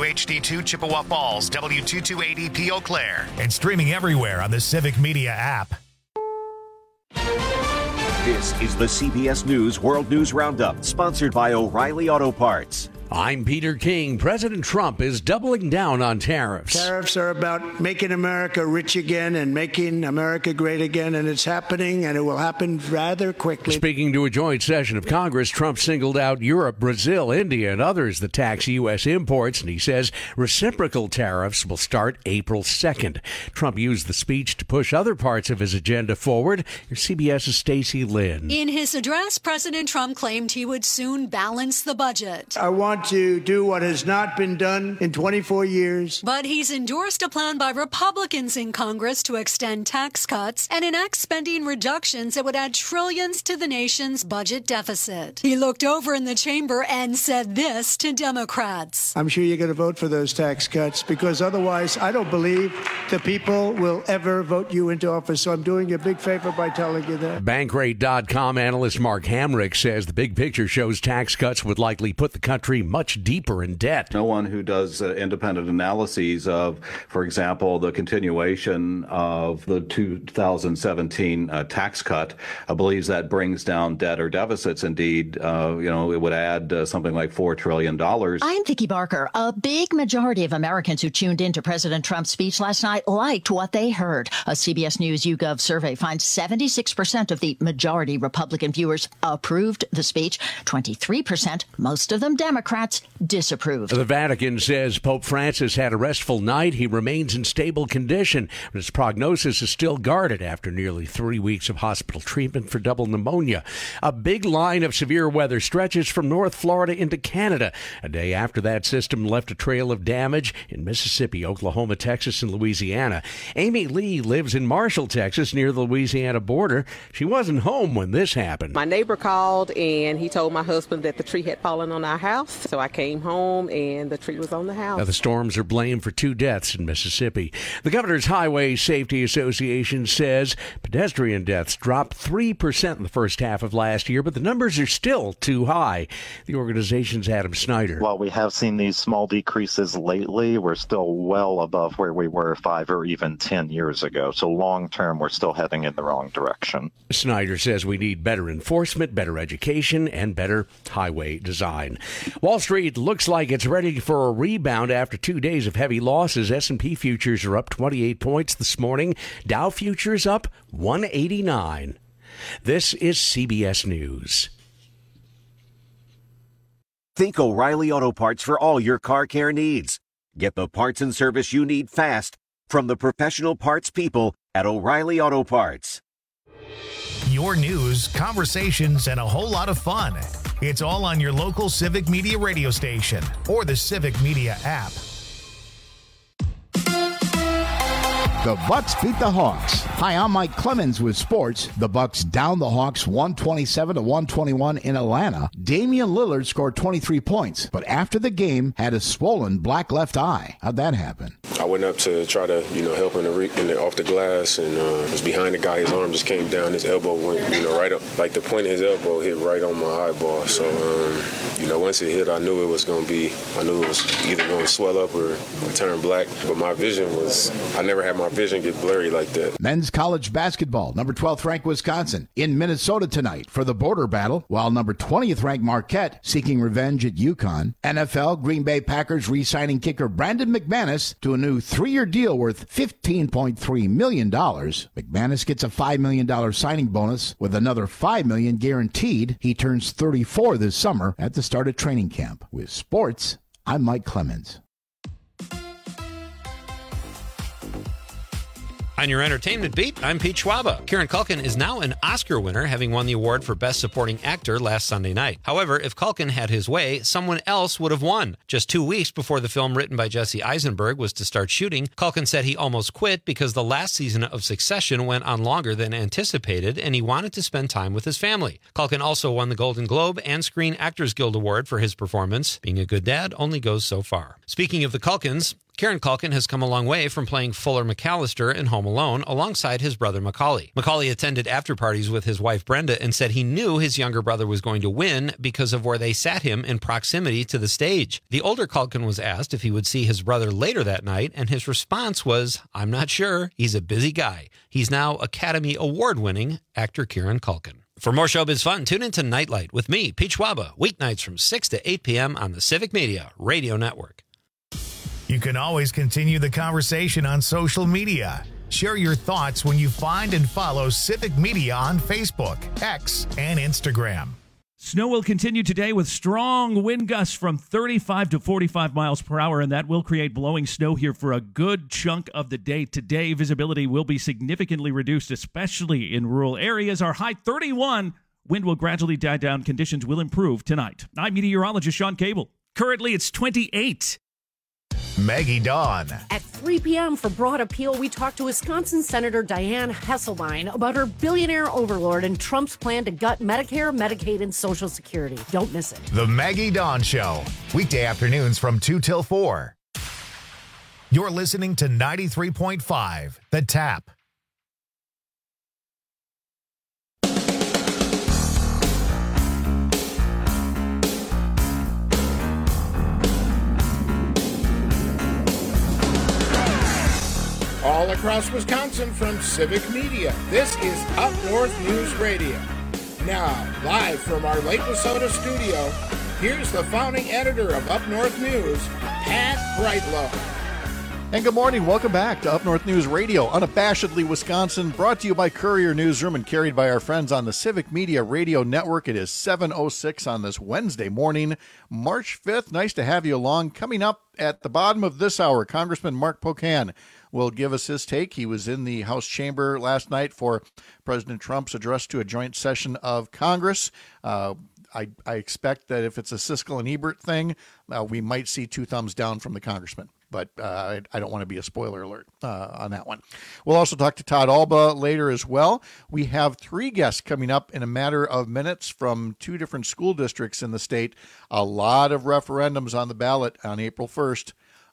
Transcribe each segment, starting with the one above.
WHD2 Chippewa Falls, W228EP Eau Claire. And streaming everywhere on the Civic Media app. This is the CBS News World News Roundup, sponsored by O'Reilly Auto Parts. I'm Peter King. President Trump is doubling down on tariffs. Tariffs are about making America rich again and making America great again, and it's happening, and it will happen rather quickly. Speaking to a joint session of Congress, Trump singled out Europe, Brazil, India, and others that tax U.S. imports, and he says reciprocal tariffs will start April 2nd. Trump used the speech to push other parts of his agenda forward. Here's CBS's Stacey Lynn. In his address, President Trump claimed he would soon balance the budget. I want to do what has not been done in 24 years. But he's endorsed a plan by Republicans in Congress to extend tax cuts and enact spending reductions that would add trillions to the nation's budget deficit. He looked over in the chamber and said this to Democrats. I'm sure you're going to vote for those tax cuts, because otherwise I don't believe the people will ever vote you into office. So I'm doing you a big favor by telling you that. Bankrate.com analyst Mark Hamrick says the big picture shows tax cuts would likely put the country much deeper in debt. No one who does independent analyses of, for example, the continuation of the 2017 tax cut believes that brings down debt or deficits. Indeed, it would add something like $4 trillion. I'm Vicki Barker. A big majority of Americans who tuned into President Trump's speech last night liked what they heard. A CBS News YouGov survey finds 76% of the majority Republican viewers approved the speech. 23%, most of them Democrats, disapproved. The Vatican says Pope Francis had a restful night. He remains in stable condition, but his prognosis is still guarded after nearly 3 weeks of hospital treatment for double pneumonia. A big line of severe weather stretches from North Florida into Canada. A day after that system left a trail of damage in Mississippi, Oklahoma, Texas, and Louisiana. Amy Lee lives in Marshall, Texas, near the Louisiana border. She wasn't home when this happened. My neighbor called and he told my husband that the tree had fallen on our house. So I came home and the tree was on the house. Now, the storms are blamed for 2 deaths in Mississippi. The Governor's Highway Safety Association says pedestrian deaths dropped 3% in the first half of last year, but the numbers are still too high. The organization's Adam Snyder. While we have seen these small decreases lately, we're still well above where we were 5 or even 10 years ago. So long term, we're still heading in the wrong direction. Snyder says we need better enforcement, better education, and better highway design. Wall Street looks like it's ready for a rebound after 2 days of heavy losses. S&P futures are up 28 points this morning. Dow futures up 189. This is CBS News. Think O'Reilly Auto Parts for all your car care needs. Get the parts and service you need fast from the professional parts people at O'Reilly Auto Parts. Your news, conversations, and a whole lot of fun. It's all on your local Civic Media radio station or the Civic Media app. The Bucks beat the Hawks. Hi, I'm Mike Clemens with sports. The Bucks down the Hawks 127-121 in Atlanta. Damian Lillard scored 23 points, but after the game had a swollen black left eye. How'd that happen? I went up to try to, help him off the glass, and was behind the guy. His arm just came down. His elbow went, right up. Like the point of his elbow hit right on my eyeball. So, once it hit, I knew it was either going to swell up or turn black. But my vision I never had my vision get blurry like that. Men's college basketball, number 12th ranked Wisconsin in Minnesota tonight for the border battle, while number 20th ranked Marquette seeking revenge at UConn. NFL, Green Bay Packers re-signing kicker Brandon McManus to a new 3-year deal worth $15.3 million. McManus gets a $5 million signing bonus with another $5 million guaranteed. He turns 34 this summer at the start of training camp. With sports, I'm Mike Clemens. On your entertainment beat, I'm Pete Schwaba. Kieran Culkin is now an Oscar winner, having won the award for Best Supporting Actor last Sunday night. However, if Culkin had his way, someone else would have won. Just 2 weeks before the film written by Jesse Eisenberg was to start shooting, Culkin said he almost quit because the last season of Succession went on longer than anticipated, and he wanted to spend time with his family. Culkin also won the Golden Globe and Screen Actors Guild Award for his performance. Being a good dad only goes so far. Speaking of the Culkins, Kieran Culkin has come a long way from playing Fuller McAllister in Home Alone alongside his brother Macaulay. Macaulay attended after-parties with his wife Brenda and said he knew his younger brother was going to win because of where they sat him in proximity to the stage. The older Culkin was asked if he would see his brother later that night, and his response was, "I'm not sure. He's a busy guy." He's now Academy Award-winning actor Kieran Culkin. For more showbiz fun, tune into Nightlight with me, Pete Schwaba, weeknights from 6 to 8 p.m. on the Civic Media Radio Network. You can always continue the conversation on social media. Share your thoughts when you find and follow Civic Media on Facebook, X, and Instagram. Snow will continue today with strong wind gusts from 35 to 45 miles per hour, and that will create blowing snow here for a good chunk of the day today. Visibility will be significantly reduced, especially in rural areas. Our high 31. Wind will gradually die down. Conditions will improve tonight. I'm meteorologist Sean Cable. Currently, it's 28. Maggie Dawn. At 3 p.m. for Broad Appeal, we talked to Wisconsin Senator Dianne Hesselbein about her billionaire overlord and Trump's plan to gut Medicare, Medicaid, and Social Security. Don't miss it. The Maggie Dawn Show. Weekday afternoons from 2 till 4. You're listening to 93.5, The Tap. All across Wisconsin from Civic Media, this is Up North News Radio. Now, live from our Lake Wissota studio, here's the founding editor of Up North News, Pat Brightlow. And good morning. Welcome back to Up North News Radio, unabashedly Wisconsin, brought to you by Courier Newsroom and carried by our friends on the Civic Media Radio Network. It is 7:06 on this Wednesday morning, March 5th. Nice to have you along. Coming up at the bottom of this hour, Congressman Mark Pocan will give us his take. He was in the House chamber last night for President Trump's address to a joint session of Congress. I expect that if it's a Siskel and Ebert thing, we might see two thumbs down from the congressman. But I don't want to be a spoiler alert on that one. We'll also talk to Todd Alba later as well. We have three guests coming up in a matter of minutes from two different school districts in the state. A lot of referendums on the ballot on April 1st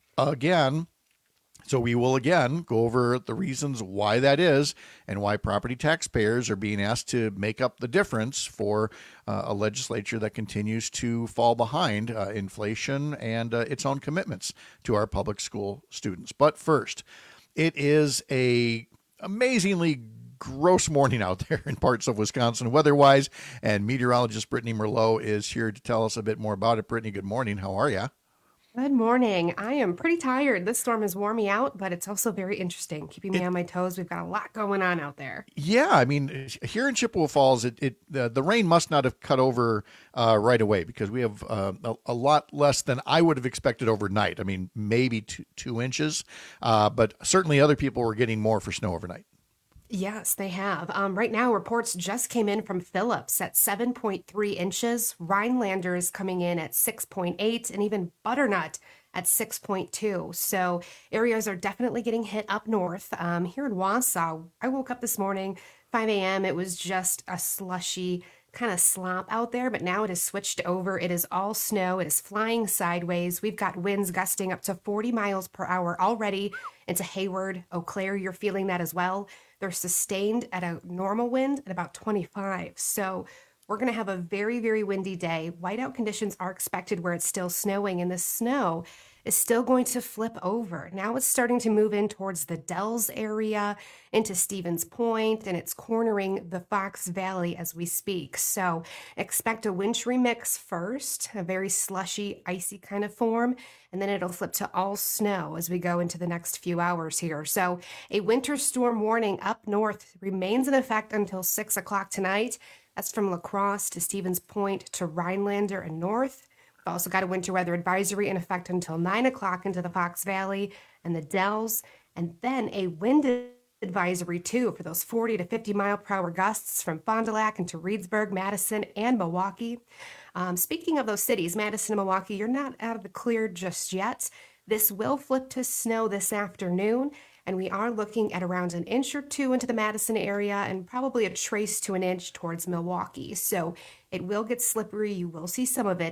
again. So we will again go over the reasons why that is and why property taxpayers are being asked to make up the difference for a legislature that continues to fall behind inflation and its own commitments to our public school students. But first, it is a amazingly gross morning out there in parts of Wisconsin weather-wise, and meteorologist Brittany Merlot is here to tell us a bit more about it. Brittany, good morning. How are you? Good morning. I am pretty tired. This storm has worn me out, but it's also very interesting, keeping me on my toes. We've got a lot going on out there. Yeah, I mean, here in Chippewa Falls, the rain must not have cut over right away because we have a lot less than I would have expected overnight. I mean, maybe two inches, but certainly other people were getting more for snow overnight. Yes, they have. Right now, reports just came in from Phillips at 7.3 inches. Rhinelander is coming in at 6.8, and even Butternut at 6.2. So areas are definitely getting hit up north. Here in Wausau, I woke up this morning, 5 a.m. It was just a slushy kind of slop out there, but now it has switched over. It is all snow. It is flying sideways. We've got winds gusting up to 40 miles per hour already into Hayward, Eau Claire. You're feeling that as well. They're sustained at a normal wind at about 25. So we're going to have a very, very windy day. Whiteout conditions are expected where it's still snowing, and the snow is still going to flip over. Now it's starting to move in towards the Dells area, into Stevens Point, and it's cornering the Fox Valley as we speak. So expect a wintry mix first, a very slushy, icy kind of form, and then it'll flip to all snow as we go into the next few hours here. So a winter storm warning up north remains in effect until 6 o'clock tonight. That's from La Crosse to Stevens Point to Rhinelander and north. We've also got a winter weather advisory in effect until 9 o'clock into the Fox Valley and the Dells, and then a wind advisory too for those 40 to 50 mile per hour gusts from Fond du Lac into Reedsburg, Madison, and Milwaukee. Speaking of those cities, Madison and Milwaukee, you're not out of the clear just yet. This will flip to snow this afternoon, and we are looking at around an inch or two into the Madison area and probably a trace to an inch towards Milwaukee. So it will get slippery. You will see some of it.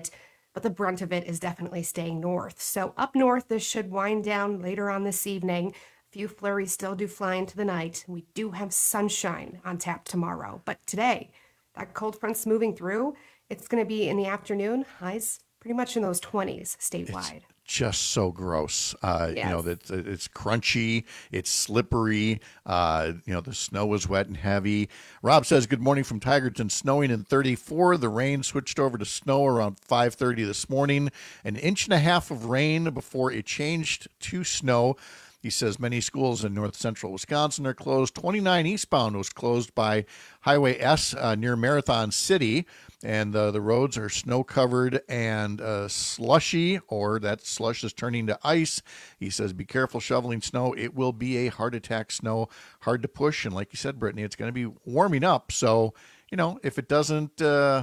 but the brunt of it is definitely staying north. So up north, this should wind down later on this evening. A few flurries still do fly into the night. We do have sunshine on tap tomorrow, but today, that cold front's moving through. It's going to be in the afternoon, highs pretty much in those 20s statewide. Just so gross. Yes. You know, that it's crunchy, it's slippery. You know, the snow was wet and heavy. Rob says, good morning from Tigerton, snowing in 34. The rain switched over to snow around 5:30 this morning. 1.5 inches of rain before it changed to snow. He says many schools in north central Wisconsin are closed. 29 eastbound was closed by Highway S near Marathon City. And the roads are snow-covered and slushy, or that slush is turning to ice. He says, be careful shoveling snow. It will be a heart attack snow, hard to push. And like you said, Brittany, it's going to be warming up. So, you know, if it doesn't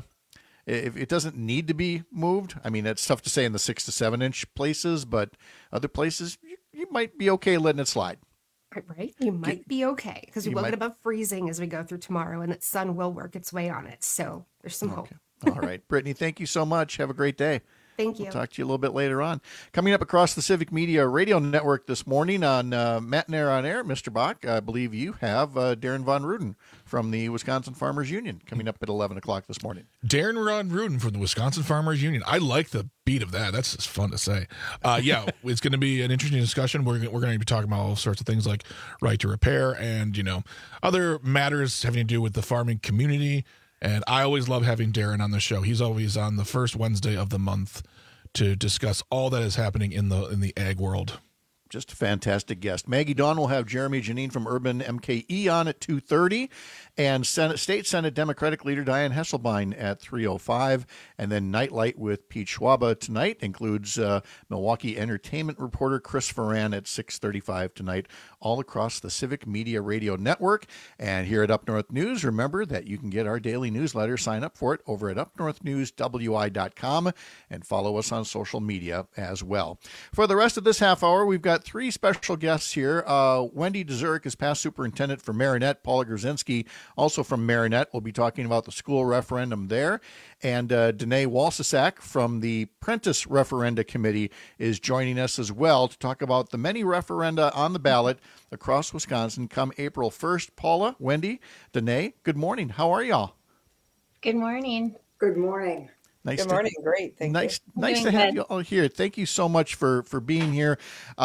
need to be moved, I mean, it's tough to say in the 6 to 7 inch places, but other places, you might be okay letting it slide. Right? You might be okay because we will get above freezing as we go through tomorrow, and that sun will work its way on it. So there's some hope. All right. Brittany, thank you so much. Have a great day. Thank you. We'll talk to you a little bit later on. Coming up across the Civic Media Radio Network this morning on Matt and Air on Air, Mr. Bach, I believe you have Darren Von Ruden from the Wisconsin Farmers Union coming up at 11 o'clock this morning. Darren Von Ruden from the Wisconsin Farmers Union. I like the beat of that. That's just fun to say. Yeah, it's going to be an interesting discussion. We're going to be talking about all sorts of things like right to repair and, you know, other matters having to do with the farming community. And I always love having Darren on the show. He's always on the first Wednesday of the month to discuss all that is happening in the ag world. Just a fantastic guest. Maggie Dawn will have Jeremy Janine from Urban MKE on at 2:30, and State Senate Democratic leader Diane Hesselbein at 3:05, and then Nightlight with Pete Schwaba tonight includes Milwaukee entertainment reporter Chris Ferran at 6:35 tonight, all across the Civic Media Radio Network. And here at Up North News, remember that you can get our daily newsletter. Sign up for it over at upnorthnewswi.com and follow us on social media as well. For the rest of this half hour, we've got 3 special guests here. Wendy DeZurek is past superintendent for Marinette. Paula Grzinski, also from Marinette, will be talking about the school referendum there. And Danae Walsasak from the Prentice Referenda Committee is joining us as well to talk about the many referenda on the ballot across Wisconsin come April 1st. Paula, Wendy, Danae, good morning. How are y'all? Good morning. Good morning. Good morning. Great. Thank you. Nice to have you all here. Thank you so much for being here.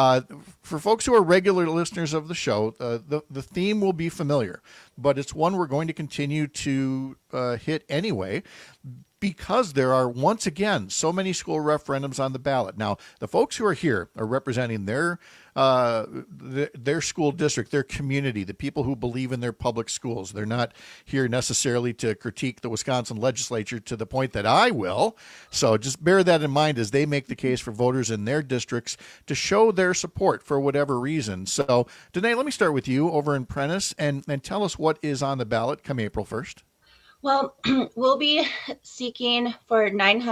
For folks who are regular listeners of the show, the theme will be familiar, but it's one we're going to continue to hit anyway, because there are, once again, so many school referendums on the ballot. Now, the folks who are here are representing their school district, their community, the people who believe in their public schools. They're not here necessarily to critique the Wisconsin legislature to the point that I will. So just bear that in mind as they make the case for voters in their districts to show their support for whatever reason. So, Danae, let me start with you over in Prentice and tell us what is on the ballot come April 1st. Well, we'll be seeking for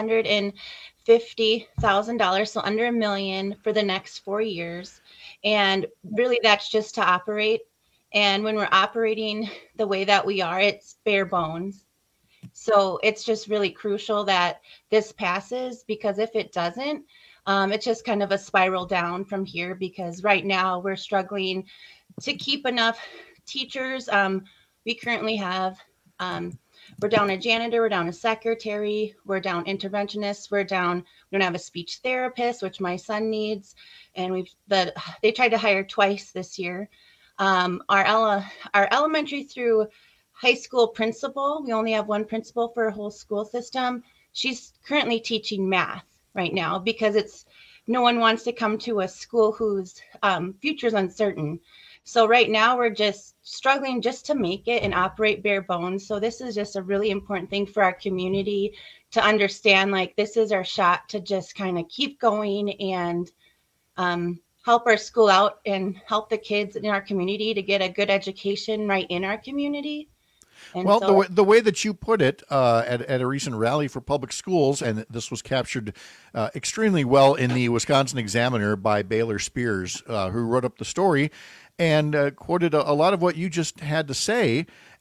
$950,000, so under $1 million for the next 4 years. And really that's just to operate. And when we're operating the way that we are, it's bare bones. So it's just really crucial that this passes, because if it doesn't, it's just kind of a spiral down from here, because right now we're struggling to keep enough teachers. We currently have, we're down a janitor, we're down a secretary, we're down interventionists, we don't have a speech therapist, which my son needs. And they tried to hire twice this year. Our elementary through high school principal, we only have one principal for a whole school system. She's currently teaching math right now because no one wants to come to a school whose future is uncertain. So right now we're just struggling just to make it and operate bare bones. So this is just a really important thing for our community to understand, like this is our shot to just kind of keep going and help our school out and help the kids in our community to get a good education right in our community. And well, the way that you put it at a recent rally for public schools, and this was captured extremely well in the Wisconsin Examiner by Baylor Spears, who wrote up the story and quoted a lot of what you just had to say.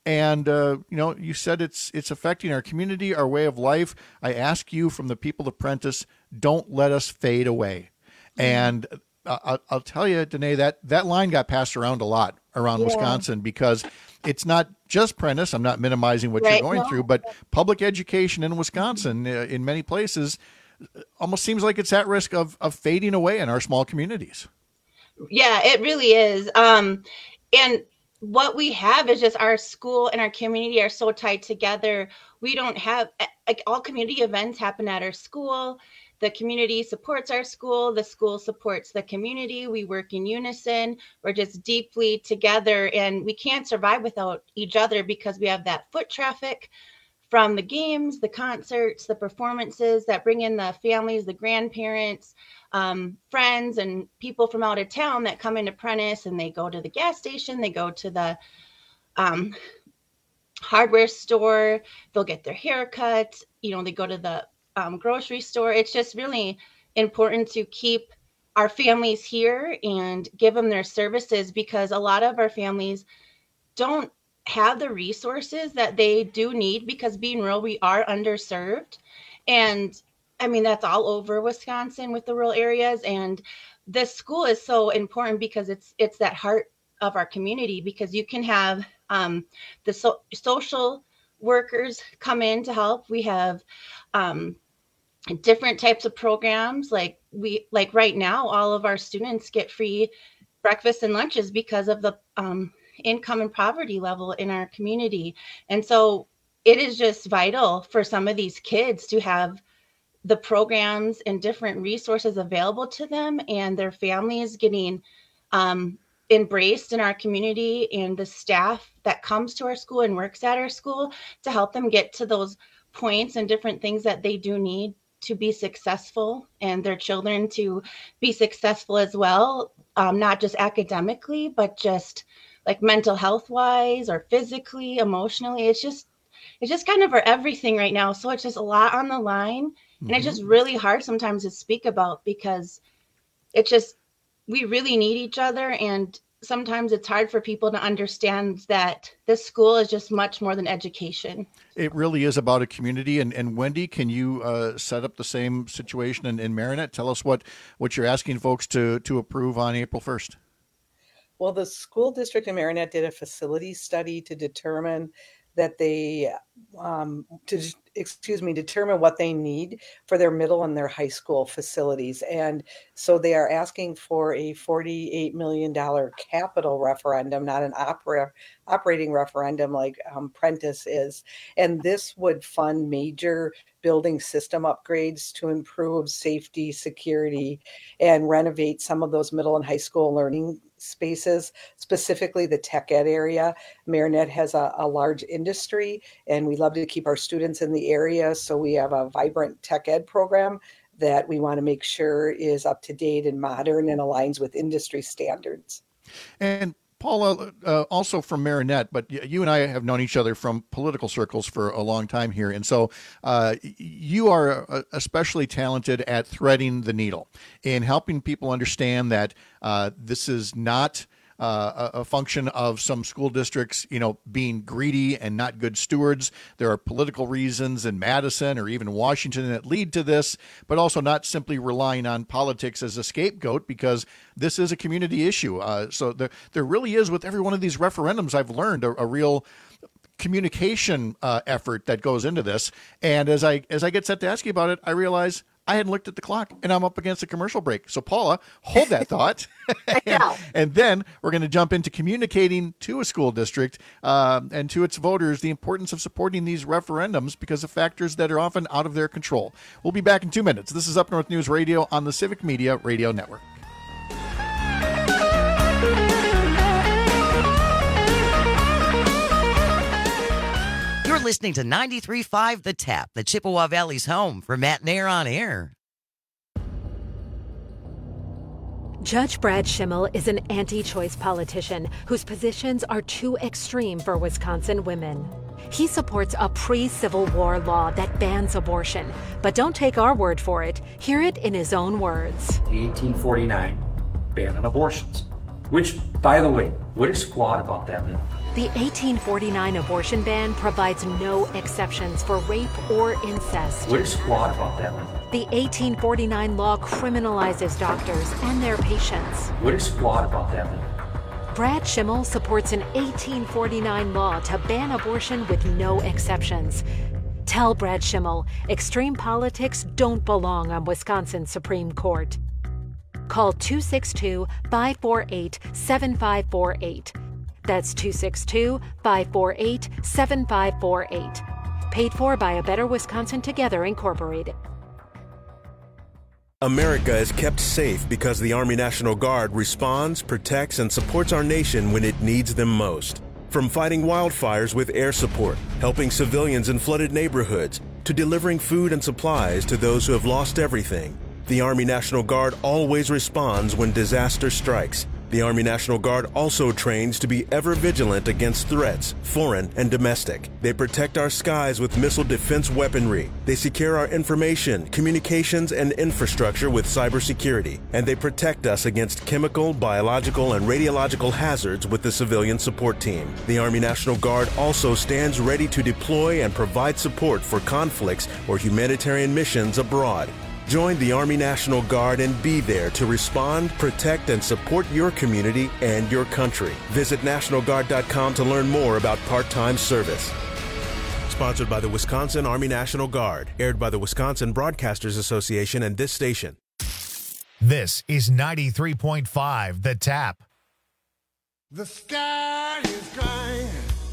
And, you said it's affecting our community, our way of life. I ask you from the people of Prentice, don't let us fade away. And I'll tell you, Danae, that line got passed around a lot around Wisconsin because it's not just Prentice. I'm not minimizing what you're going through, but public education in Wisconsin, in many places, almost seems like it's at risk of fading away in our small communities. Yeah, it really is. And what we have is just our school and our community are so tied together. We don't have, like, all community events happen at our school. The community supports our school. The school supports the community. We work in unison. We're just deeply together, and we can't survive without each other because we have that foot traffic from the games, the concerts, the performances that bring in the families, the grandparents, friends, and people from out of town that come into Prentice, and they go to the gas station, they go to the hardware store, they'll get their hair cut, they go to the grocery store. It's just really important to keep our families here and give them their services, because a lot of our families don't have the resources that they do need, because being rural, we are underserved. And I mean, that's all over Wisconsin with the rural areas. And this school is so important because it's that heart of our community, because you can have the social workers come in to help. We have different types of programs. Like right now, all of our students get free breakfast and lunches because of the income and poverty level in our community. And so it is just vital for some of these kids to have the programs and different resources available to them, and their families getting embraced in our community, and the staff that comes to our school and works at our school to help them get to those points and different things that they do need to be successful, and their children to be successful as well, not just academically, but just like mental health wise or physically, emotionally. It's just kind of our everything right now. So it's just a lot on the line. And it's just really hard sometimes to speak about, because we really need each other. And sometimes it's hard for people to understand that this school is just much more than education. It really is about a community. And Wendy, can you set up the same situation in Marinette? Tell us what you're asking folks to approve on April 1st. Well, the school district in Marinette did a facility study to determine that they determine what they need for their middle and their high school facilities. And so they are asking for a $48 million capital referendum, not an operating referendum like Prentice is. And this would fund major building system upgrades to improve safety, security, and renovate some of those middle and high school learning spaces, specifically the tech ed area. Marinette has a large industry, and we love to keep our students in the area. So we have a vibrant tech ed program that we want to make sure is up to date and modern and aligns with industry standards. And Paula, also from Marinette, but you and I have known each other from political circles for a long time here. And so you are especially talented at threading the needle in helping people understand that this is not a function of some school districts, being greedy and not good stewards. There are political reasons in Madison or even Washington that lead to this, but also not simply relying on politics as a scapegoat, because this is a community issue. So there really is, with every one of these referendums, I've learned a real communication effort that goes into this. And as I get set to ask you about it, I realize I hadn't looked at the clock, and I'm up against a commercial break. So, Paula, hold that thought. and then we're going to jump into communicating to a school district and to its voters the importance of supporting these referendums because of factors that are often out of their control. We'll be back in 2 minutes. This is Up North News Radio on the Civic Media Radio Network. You're listening to 93.5 The Tap, the Chippewa Valley's home for Matt Nair on Air. Judge Brad Schimmel is an anti-choice politician whose positions are too extreme for Wisconsin women. He supports a pre-Civil War law that bans abortion. But don't take our word for it. Hear it in his own words. The 1849 ban on abortions, which, by the way, what is flawed about that bill? The 1849 abortion ban provides no exceptions for rape or incest. What is flawed about that? The 1849 law criminalizes doctors and their patients. What is flawed about that? Brad Schimmel supports an 1849 law to ban abortion with no exceptions. Tell Brad Schimmel extreme politics don't belong on Wisconsin's Supreme Court. Call 262-548-7548. That's 262-548-7548. Paid for by A Better Wisconsin Together, Incorporated. America is kept safe because the Army National Guard responds, protects, and supports our nation when it needs them most. From fighting wildfires with air support, helping civilians in flooded neighborhoods, to delivering food and supplies to those who have lost everything, the Army National Guard always responds when disaster strikes. The Army National Guard also trains to be ever vigilant against threats, foreign and domestic. They protect our skies with missile defense weaponry. They secure our information, communications, and infrastructure with cybersecurity. And they protect us against chemical, biological, and radiological hazards with the civilian support team. The Army National Guard also stands ready to deploy and provide support for conflicts or humanitarian missions abroad. Join the Army National Guard and be there to respond, protect, and support your community and your country. Visit NationalGuard.com to learn more about part-time service. Sponsored by the Wisconsin Army National Guard. Aired by the Wisconsin Broadcasters Association and this station. This is 93.5 The Tap. The sky is crying.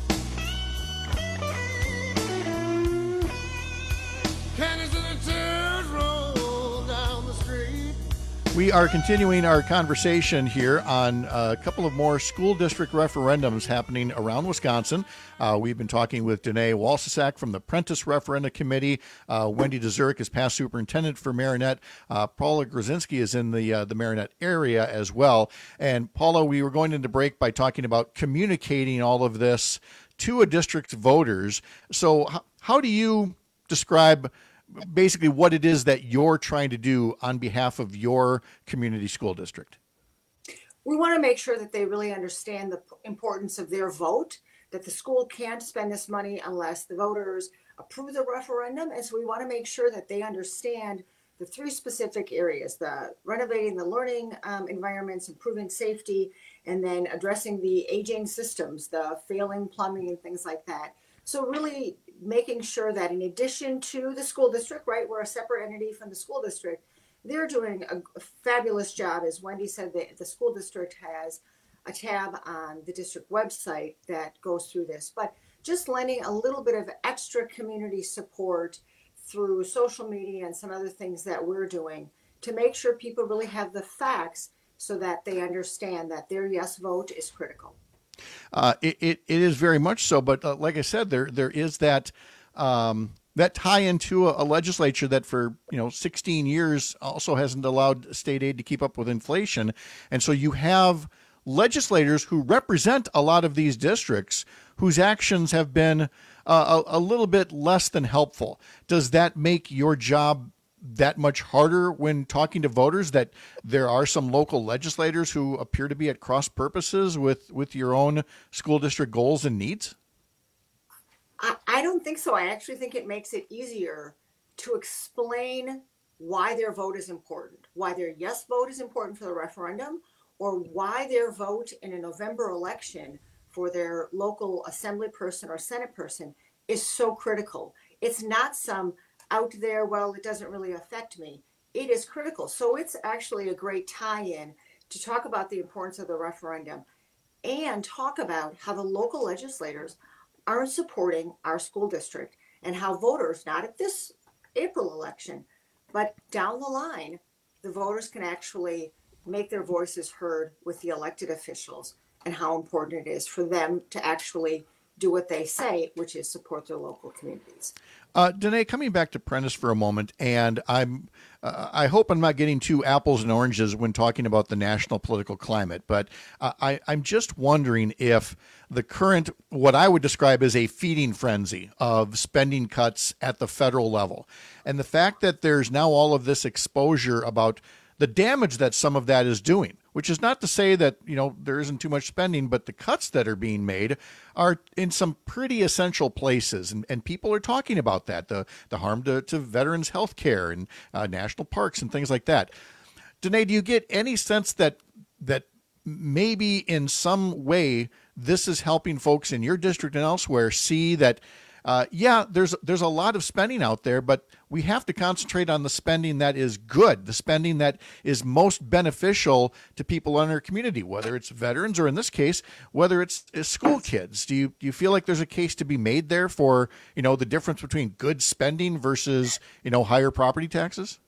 Cannons and the tears roll down the street. We are continuing our conversation here on a couple of more school district referendums happening around Wisconsin. We've been talking with Danae Walsisak from the Prentice Referenda Committee. Wendy DeZurek is past superintendent for Marinette. Paula Grzinski is in the Marinette area as well. And Paula, we were going into break by talking about communicating all of this to a district's voters. So how do you describe basically what it is that you're trying to do on behalf of your community school district? We want to make sure that they really understand the importance of their vote, that the school can't spend this money unless the voters approve the referendum. And so we want to make sure that they understand the three specific areas: the renovating the learning environments, improving safety, and then addressing the aging systems, the failing plumbing and things like that. So really making sure that in addition to the school district, right, we're a separate entity from the school district, they're doing a fabulous job. As Wendy said, the school district has a tab on the district website that goes through this, but just lending a little bit of extra community support through social media and some other things that we're doing to make sure people really have the facts so that they understand that their yes vote is critical. It is very much so, but like I said, there is that that tie into a legislature that for 16 years also hasn't allowed state aid to keep up with inflation, and so you have legislators who represent a lot of these districts whose actions have been a little bit less than helpful. Does that make your job that much harder when talking to voters, that there are some local legislators who appear to be at cross purposes with your own school district goals and needs? I don't think so. I actually think it makes it easier to explain why their vote is important, why their yes vote is important for the referendum, or why their vote in a November election for their local assembly person or Senate person is so critical. It's not some out there, well, it doesn't really affect me. It is critical. So it's actually a great tie-in to talk about the importance of the referendum and talk about how the local legislators are supporting our school district and how voters, not at this April election, but down the line, the voters can actually make their voices heard with the elected officials and how important it is for them to actually do what they say, which is support their local communities. Danae, coming back to Prentice for a moment, and I hope I'm not getting too apples and oranges when talking about the national political climate, but I'm just wondering if the current, what I would describe as a feeding frenzy of spending cuts at the federal level, and the fact that there's now all of this exposure about the damage that some of that is doing which is not to say that, there isn't too much spending, but the cuts that are being made are in some pretty essential places. And people are talking about that, the harm to veterans' health care and national parks and things like that. Danae, do you get any sense that maybe in some way this is helping folks in your district and elsewhere see that, there's a lot of spending out there, but we have to concentrate on the spending that is good, the spending that is most beneficial to people in our community, whether it's veterans or, in this case, whether it's school kids. Do you feel like there's a case to be made there for, the difference between good spending versus, higher property taxes?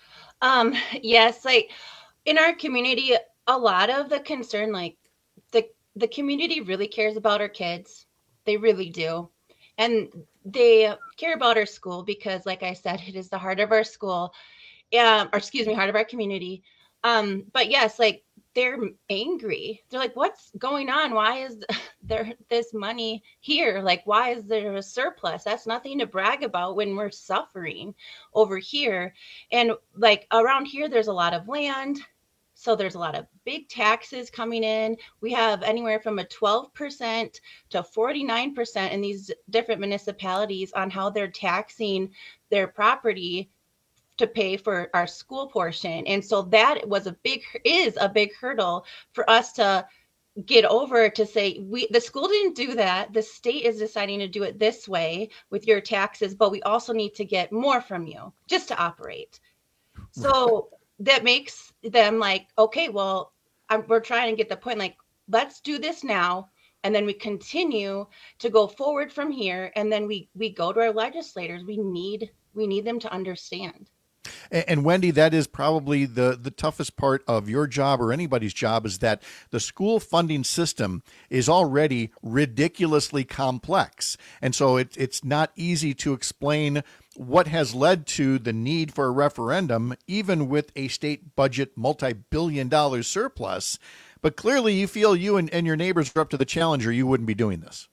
Yes, like in our community, a lot of the concern, like the community really cares about our kids. They really do. And they care about our school because, like I said, it is the heart of our school, heart of our community. But yes, like they're angry. They're like, what's going on? Why is there this money here? Like, why is there a surplus? That's nothing to brag about when we're suffering over here. And like around here, there's a lot of land. So there's a lot of big taxes coming in. We have anywhere from a 12% to 49% in these different municipalities on how they're taxing their property to pay for our school portion. And so that is a big hurdle for us to get over, to say the school didn't do that. The state is deciding to do it this way with your taxes, but we also need to get more from you just to operate. So that makes them like, okay, well, we're trying to get the point, like, let's do this now. And then we continue to go forward from here. And then we go to our legislators. We need them to understand. And Wendy, that is probably the toughest part of your job or anybody's job, is that the school funding system is already ridiculously complex. And so it's not easy to explain what has led to the need for a referendum, even with a state budget multi-billion-dollar surplus. But clearly you feel you and your neighbors are up to the challenge, or you wouldn't be doing this.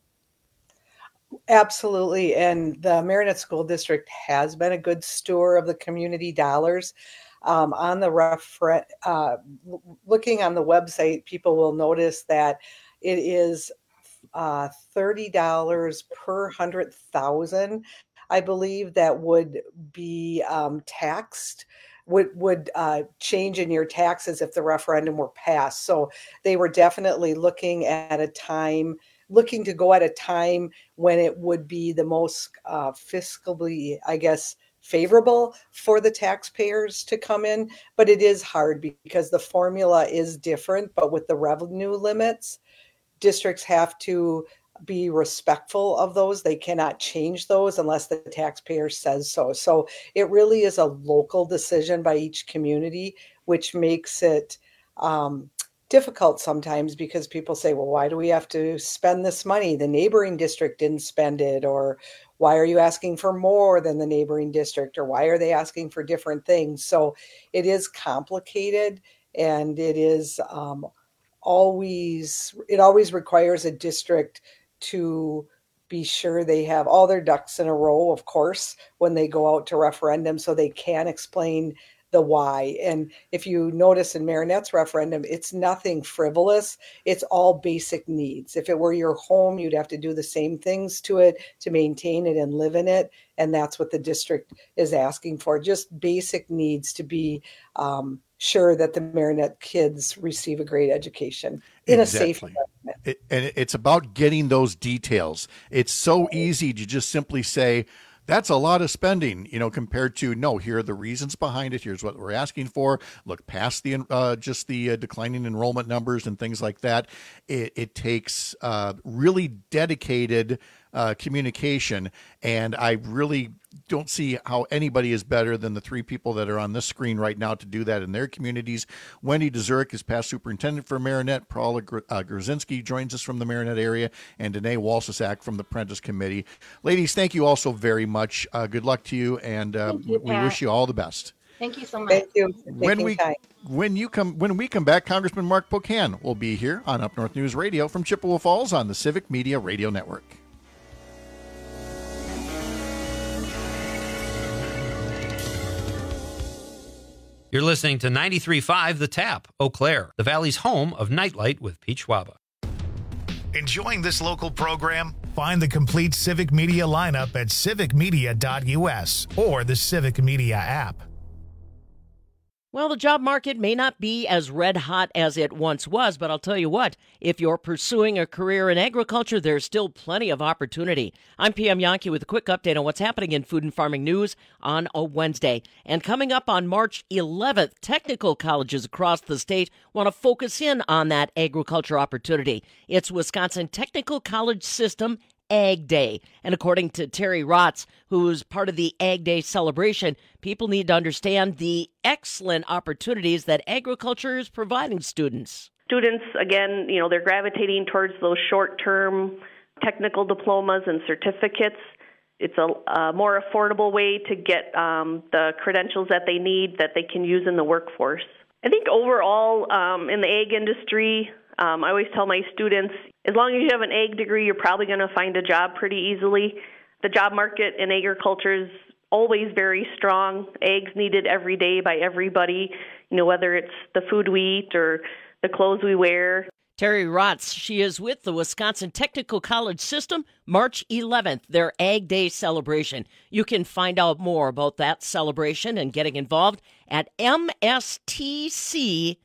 Absolutely. And the Marinette School District has been a good steward of the community dollars. On the looking on the website, people will notice that it is $30 per 100,000. I believe that would be taxed, would change in your taxes if the referendum were passed. So they were definitely looking to go at a time when it would be the most fiscally, I guess, favorable for the taxpayers to come in. But it is hard because the formula is different. But with the revenue limits, districts have to be respectful of those. They cannot change those unless the taxpayer says so. So it really is a local decision by each community, which makes it difficult sometimes, because people say, well, why do we have to spend this money? The neighboring district didn't spend it. Or why are you asking for more than the neighboring district? Or why are they asking for different things? So it is complicated, and it is always requires a district to be sure they have all their ducks in a row, of course, when they go out to referendum, so they can explain the why. And if you notice in Marinette's referendum, it's nothing frivolous. It's all basic needs. If it were your home, you'd have to do the same things to it to maintain it and live in it. And that's what the district is asking for, just basic needs to be sure that the Marinette kids receive a great education in a safe environment. And it's about getting those details. It's so easy to just simply say, that's a lot of spending, compared to, no, here are the reasons behind it. Here's what we're asking for. Look past the just the declining enrollment numbers and things like that. It takes really dedicated communication. And I really don't see how anybody is better than the three people that are on this screen right now to do that in their communities. Wendy Dezurek is past superintendent for Marinette. Paula Grzinski joins us from the Marinette area, and Danae Walsisak from the Prentice Committee. Ladies, thank you also very much. Good luck to you, and we wish you all the best. Thank you so much. Thank you. When we come back, Congressman Mark Pocan will be here on Up North News Radio from Chippewa Falls on the Civic Media Radio Network. You're listening to 93.5 The Tap, Eau Claire, the Valley's home of Nightlight with Pete Schwaba. Enjoying this local program? Find the complete Civic Media lineup at civicmedia.us or the Civic Media app. Well, the job market may not be as red hot as it once was, but I'll tell you what, if you're pursuing a career in agriculture, there's still plenty of opportunity. I'm PM Yankee with a quick update on what's happening in food and farming news on a Wednesday. And coming up on March 11th, technical colleges across the state want to focus in on that agriculture opportunity. It's Wisconsin Technical College System Ag Day. And according to Terry Rotz, who's part of the Ag Day celebration, people need to understand the excellent opportunities that agriculture is providing students. Students, again, they're gravitating towards those short-term technical diplomas and certificates. It's a more affordable way to get the credentials that they need that they can use in the workforce. I think overall in the ag industry, I always tell my students, as long as you have an ag degree, you're probably going to find a job pretty easily. The job market in agriculture is always very strong. Ag's needed every day by everybody, whether it's the food we eat or the clothes we wear. Terry Rotz, she is with the Wisconsin Technical College System, March 11th, their Ag Day celebration. You can find out more about that celebration and getting involved at mstc.edu.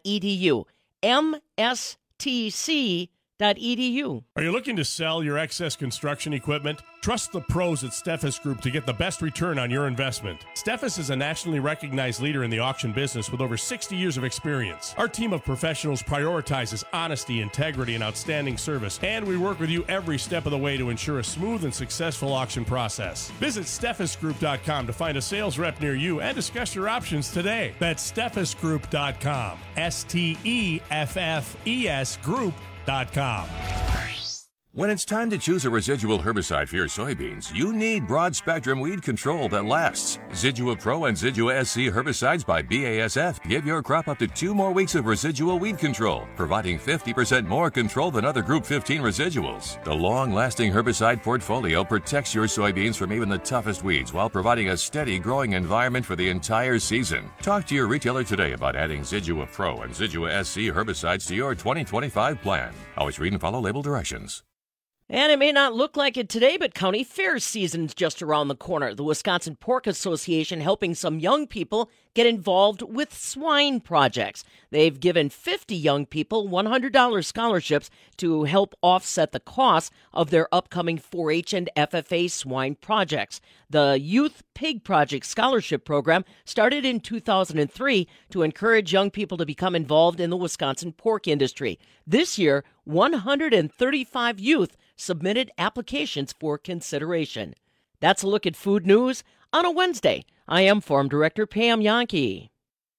mstc.edu. Are you looking to sell your excess construction equipment? Trust the pros at Steffes Group to get the best return on your investment. Steffes is a nationally recognized leader in the auction business with over 60 years of experience. Our team of professionals prioritizes honesty, integrity, and outstanding service, and we work with you every step of the way to ensure a smooth and successful auction process. Visit SteffesGroup.com to find a sales rep near you and discuss your options today. That's SteffesGroup.com. STEFFES Group.com. When it's time to choose a residual herbicide for your soybeans, you need broad-spectrum weed control that lasts. Zidua Pro and Zidua SC herbicides by BASF give your crop up to 2 more weeks of residual weed control, providing 50% more control than other Group 15 residuals. The long-lasting herbicide portfolio protects your soybeans from even the toughest weeds while providing a steady growing environment for the entire season. Talk to your retailer today about adding Zidua Pro and Zidua SC herbicides to your 2025 plan. Always read and follow label directions. And it may not look like it today, but county fair season's just around the corner. The Wisconsin Pork Association helping some young people get involved with swine projects. They've given 50 young people $100 scholarships to help offset the costs of their upcoming 4-H and FFA swine projects. The Youth Pig Project Scholarship Program started in 2003 to encourage young people to become involved in the Wisconsin pork industry. This year, 135 youth submitted applications for consideration. That's a look at food news on a Wednesday. I am Farm Director Pam Yankee.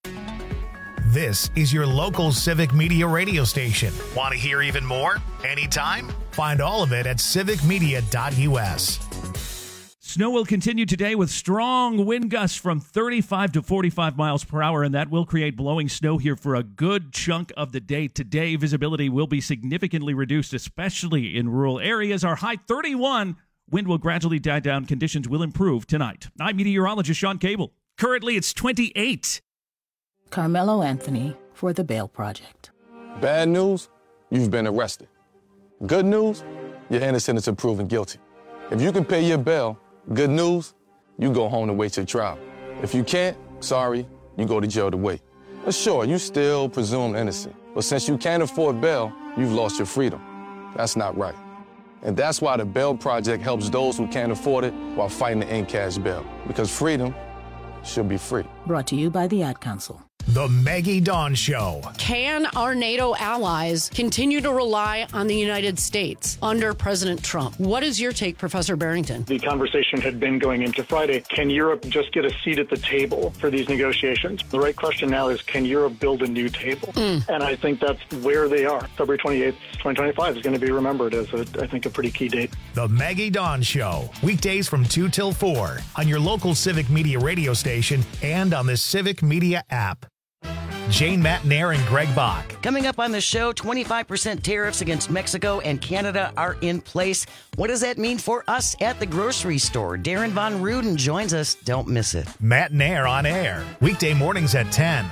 This is your local Civic Media radio station. Want to hear even more? Anytime? Find all of it at civicmedia.us. Snow will continue today with strong wind gusts from 35 to 45 miles per hour, and that will create blowing snow here for a good chunk of the day. Today, visibility will be significantly reduced, especially in rural areas. Our high 31. Wind will gradually die down. Conditions will improve tonight. I'm meteorologist Sean Cable. Currently, it's 28. Carmelo Anthony for the Bail Project. Bad news, you've been arrested. Good news, you're innocent until proven guilty. If you can pay your bail, good news, you go home to wait your trial. If you can't, sorry, you go to jail to wait. But sure, you still presumed innocent. But since you can't afford bail, you've lost your freedom. That's not right. And that's why the Bail Project helps those who can't afford it while fighting to end cash bail. Because freedom should be free. Brought to you by the Ad Council. The Maggie Dawn Show. Can our NATO allies continue to rely on the United States under President Trump? What is your take, Professor Barrington? The conversation had been going into Friday. Can Europe just get a seat at the table for these negotiations? The right question now is, can Europe build a new table? And I think that's where they are. February 28th, 2025 is going to be remembered as, I think, a pretty key date. The Maggie Dawn Show. Weekdays from 2 till 4 on your local Civic Media radio station and on the Civic Media app. Jane Matnair and Greg Bach. Coming up on the show, 25% tariffs against Mexico and Canada are in place. What does that mean for us at the grocery store? Darren Von Ruden joins us. Don't miss it. Matnair on air, weekday mornings at 10.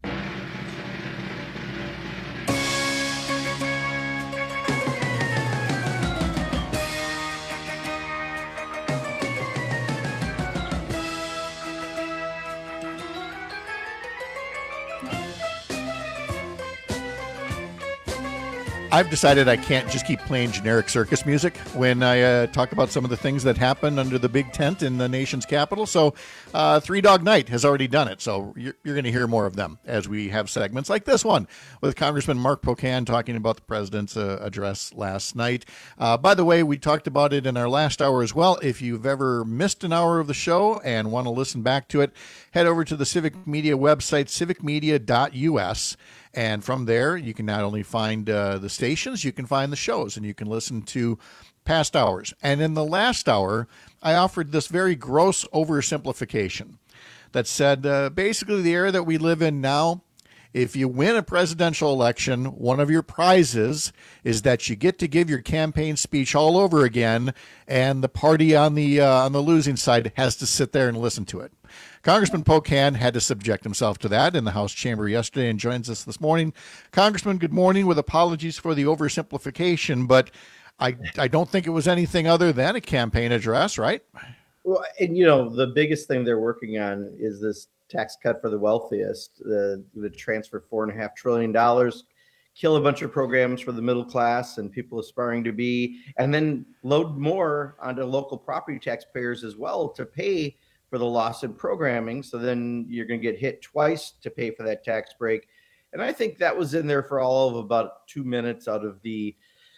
I've decided I can't just keep playing generic circus music when I talk about some of the things that happen under the big tent in the nation's capital. So Three Dog Night has already done it. So you're going to hear more of them as we have segments like this one with Congressman Mark Pocan talking about the president's address last night. By the way, we talked about it in our last hour as well. If you've ever missed an hour of the show and want to listen back to it, head over to the Civic Media website, civicmedia.us. And from there, you can not only find the stations, you can find the shows, and you can listen to past hours. And in the last hour, I offered this very gross oversimplification that said, basically, the era that we live in now, if you win a presidential election, one of your prizes is that you get to give your campaign speech all over again, and the party on the losing side has to sit there and listen to it. Congressman Pocan had to subject himself to that in the House chamber yesterday and joins us this morning. Congressman, good morning, with apologies for the oversimplification, but I don't think it was anything other than a campaign address, right? Well, and the biggest thing they're working on is this tax cut for the wealthiest, the transfer $4.5 trillion, kill a bunch of programs for the middle class and people aspiring to be, and then load more onto local property taxpayers as well to pay for the loss in programming. So then you're going to get hit twice to pay for that tax break. And I think that was in there for all of about 2 minutes out of the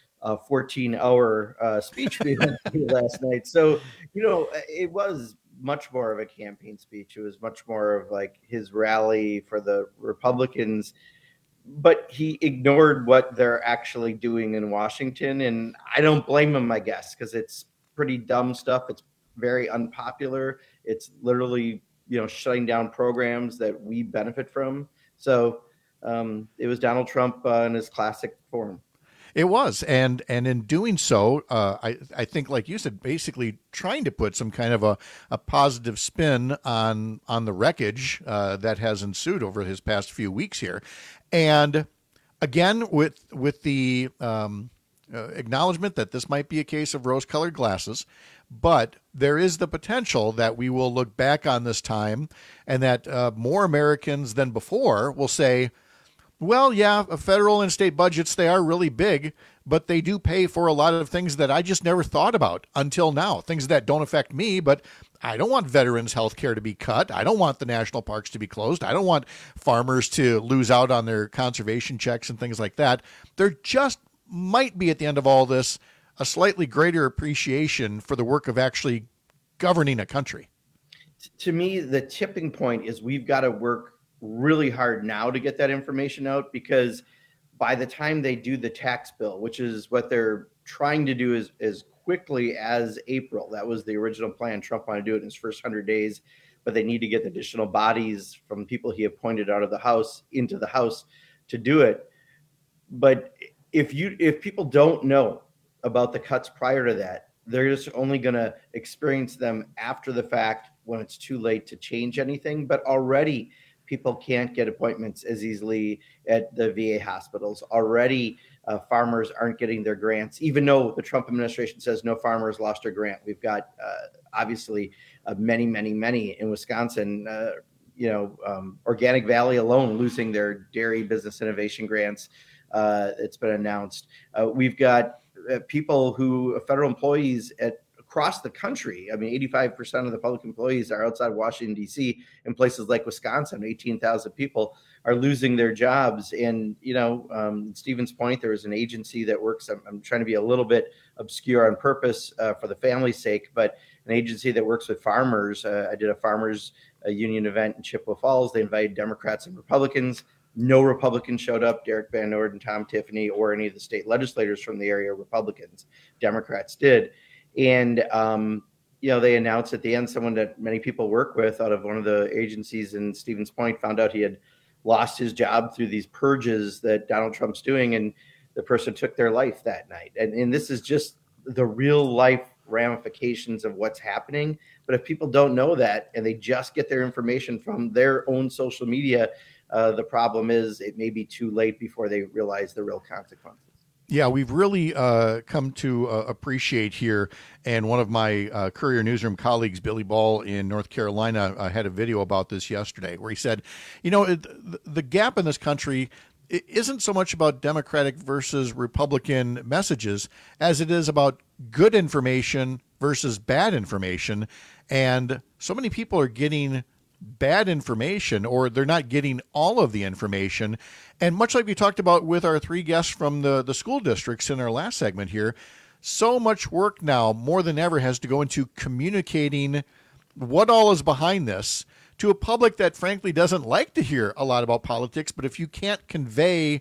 14-hour speech we had last night. So, it was much more of a campaign speech. It was much more of like his rally for the Republicans, but he ignored what they're actually doing in Washington. And I don't blame him, I guess, because it's pretty dumb stuff. It's very unpopular. It's literally, shutting down programs that we benefit from. So it was Donald Trump in his classic form. It was, and in doing so, I think, like you said, basically trying to put some kind of a positive spin on the wreckage that has ensued over his past few weeks here, and again with the acknowledgement that this might be a case of rose-colored glasses, but there is the potential that we will look back on this time and that more Americans than before will say, well, yeah, federal and state budgets, they are really big, but they do pay for a lot of things that I just never thought about until now, things that don't affect me, but I don't want veterans' health care to be cut. I don't want the national parks to be closed. I don't want farmers to lose out on their conservation checks and things like that. There just might be, at the end of all this, a slightly greater appreciation for the work of actually governing a country. To me, the tipping point is we've got to work really hard now to get that information out, because by the time they do the tax bill, which is what they're trying to do as quickly as April, that was the original plan. Trump wanted to do it in his first 100 days, but they need to get the additional bodies from people he appointed out of the House into the House to do it. But if people don't know about the cuts prior to that, they're just only going to experience them after the fact when it's too late to change anything. But already people can't get appointments as easily at the VA hospitals. Already farmers aren't getting their grants, even though the Trump administration says no farmers lost their grant. We've got obviously many in Wisconsin, Organic Valley alone losing their dairy business innovation grants. It's been announced. We've got people who federal employees across the country. I mean, 85% of the public employees are outside Washington, D.C. In places like Wisconsin, 18,000 people are losing their jobs. And, Stevens Point, there is an agency that works, I'm trying to be a little bit obscure on purpose for the family's sake, but an agency that works with farmers. I did a farmers union event in Chippewa Falls. They invited Democrats and Republicans. No Republicans showed up, Derek Van Orden, Tom Tiffany, or any of the state legislators from the area, Republicans. Democrats did. And, they announced at the end, someone that many people work with out of one of the agencies in Stevens Point found out he had lost his job through these purges that Donald Trump's doing, and the person took their life that night. And this is just the real life ramifications of what's happening. But if people don't know that and they just get their information from their own social media, the problem is it may be too late before they realize the real consequences. Yeah, we've really come to appreciate here. And one of my Courier Newsroom colleagues, Billy Ball in North Carolina, had a video about this yesterday where he said, the gap in this country isn't so much about Democratic versus Republican messages as it is about good information versus bad information. And so many people are getting bad information, or they're not getting all of the information. And much like we talked about with our three guests from the school districts in our last segment here, so much work now more than ever has to go into communicating what all is behind this to a public that frankly doesn't like to hear a lot about politics. But if you can't convey,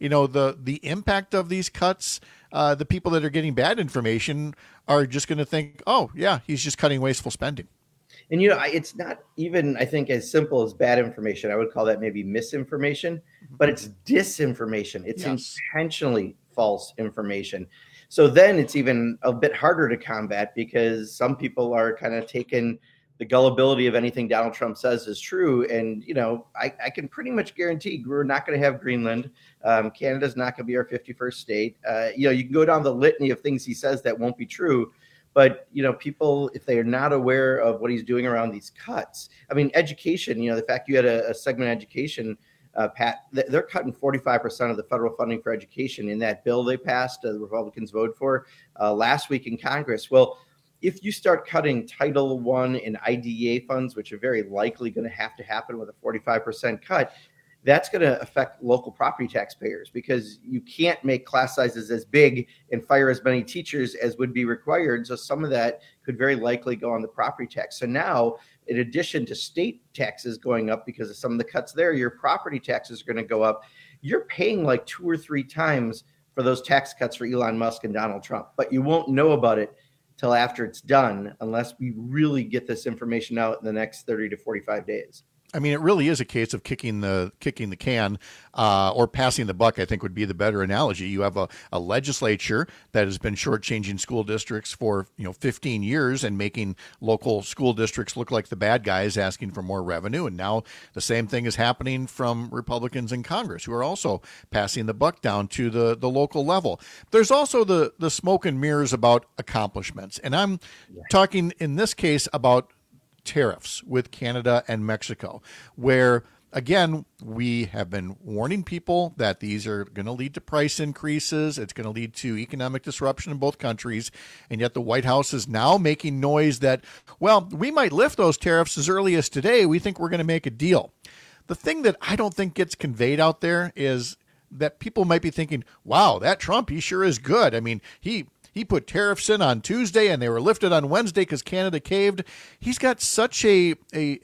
the impact of these cuts, the people that are getting bad information are just going to think, oh yeah, he's just cutting wasteful spending. And, it's not even, I think, as simple as bad information. I would call that maybe misinformation, but it's disinformation. It's intentionally false information. So then it's even a bit harder to combat because some people are kind of taking the gullibility of anything Donald Trump says is true. And, I can pretty much guarantee we're not going to have Greenland. Canada's not going to be our 51st state. You can go down the litany of things he says that won't be true. But, people, if they are not aware of what he's doing around these cuts, I mean, education, the fact you had a segment on education, Pat, they're cutting 45% of the federal funding for education in that bill they passed, the Republicans voted for last week in Congress. Well, if you start cutting Title I and IDEA funds, which are very likely going to happen with a 45% cut, that's going to affect local property taxpayers because you can't make class sizes as big and fire as many teachers as would be required. So some of that could very likely go on the property tax. So now, in addition to state taxes going up because of some of the cuts there, your property taxes are going to go up. You're paying like 2 or 3 times for those tax cuts for Elon Musk and Donald Trump, but you won't know about it till after it's done unless we really get this information out in the next 30 to 45 days. I mean, it really is a case of kicking the can or passing the buck, I think would be the better analogy. You have a legislature that has been shortchanging school districts for 15 years and making local school districts look like the bad guys asking for more revenue. And now the same thing is happening from Republicans in Congress who are also passing the buck down to the local level. There's also the smoke and mirrors about accomplishments. And I'm talking in this case about tariffs with Canada and Mexico, where, again, we have been warning people that these are going to lead to price increases. It's going to lead to economic disruption in both countries. And yet the White House is now making noise that, well, we might lift those tariffs as early as today. We think we're going to make a deal. The thing that I don't think gets conveyed out there is that people might be thinking, wow, that Trump, he sure is good. I mean, he put tariffs in on Tuesday and they were lifted on Wednesday because Canada caved. He's got such a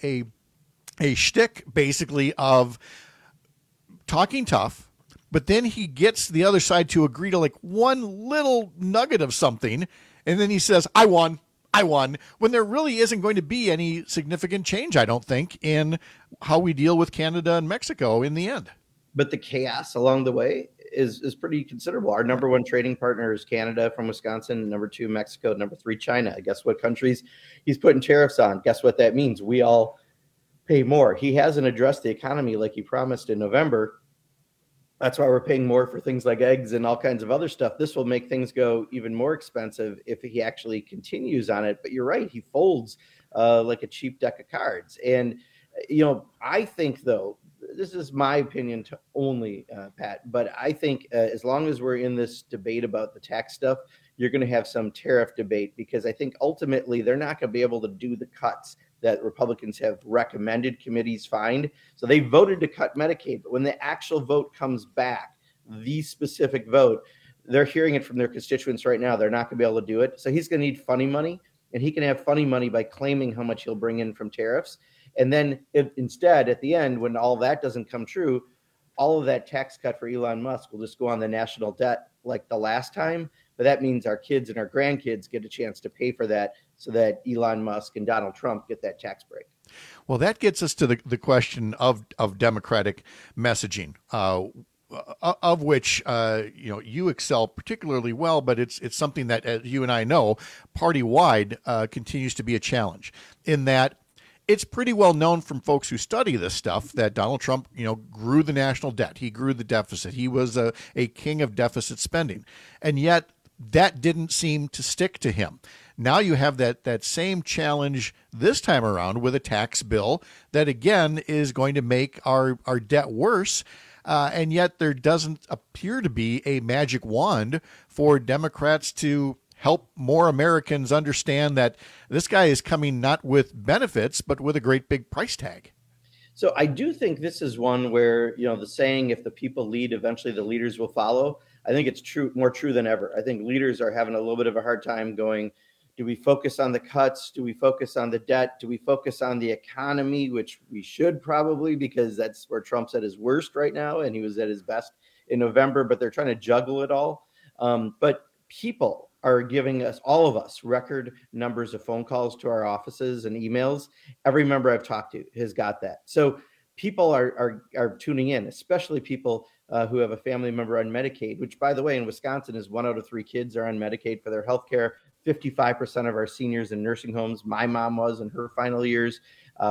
shtick, basically, of talking tough, but then he gets the other side to agree to like one little nugget of something, and then he says, I won, when there really isn't going to be any significant change, I don't think, in how we deal with Canada and Mexico in the end. But the chaos along the way is pretty considerable. Our number 1 trading partner is Canada from Wisconsin, number 2, Mexico, number 3, China. Guess what countries he's putting tariffs on? Guess what that means? We all pay more. He hasn't addressed the economy like he promised in November. That's why we're paying more for things like eggs and all kinds of other stuff. This will make things go even more expensive if he actually continues on it. But you're right, he folds like a cheap deck of cards. And, I think, though, this is my opinion to only, Pat, but I think as long as we're in this debate about the tax stuff, you're going to have some tariff debate because I think ultimately they're not going to be able to do the cuts that Republicans have recommended committees find. So they voted to cut Medicaid, but when the actual vote comes back, the specific vote, they're hearing it from their constituents right now. They're not going to be able to do it. So he's going to need funny money, and he can have funny money by claiming how much he'll bring in from tariffs. And then instead, at the end, when all that doesn't come true, all of that tax cut for Elon Musk will just go on the national debt like the last time. But that means our kids and our grandkids get a chance to pay for that so that Elon Musk and Donald Trump get that tax break. Well, that gets us to the question of Democratic messaging, of which you excel particularly well, but it's something that, as you and I know, party-wide continues to be a challenge in that it's pretty well known from folks who study this stuff that Donald Trump, grew the national debt. He grew the deficit. He was a king of deficit spending. And yet that didn't seem to stick to him. Now you have that same challenge this time around with a tax bill that, again, is going to make our debt worse. And yet there doesn't appear to be a magic wand for Democrats to help more Americans understand that this guy is coming not with benefits, but with a great big price tag. So I do think this is one where, the saying, if the people lead, eventually the leaders will follow. I think it's more true than ever. I think leaders are having a little bit of a hard time going, do we focus on the cuts? Do we focus on the debt? Do we focus on the economy, which we should probably, because that's where Trump's at his worst right now, and he was at his best in November, but they're trying to juggle it all. But people are giving us, all of us, record numbers of phone calls to our offices and emails. Every member I've talked to has got that. So people are tuning in, especially people who have a family member on Medicaid, which, by the way, in Wisconsin is 1 out of 3 kids are on Medicaid for their health care. 55% of our seniors in nursing homes, my mom was in her final years.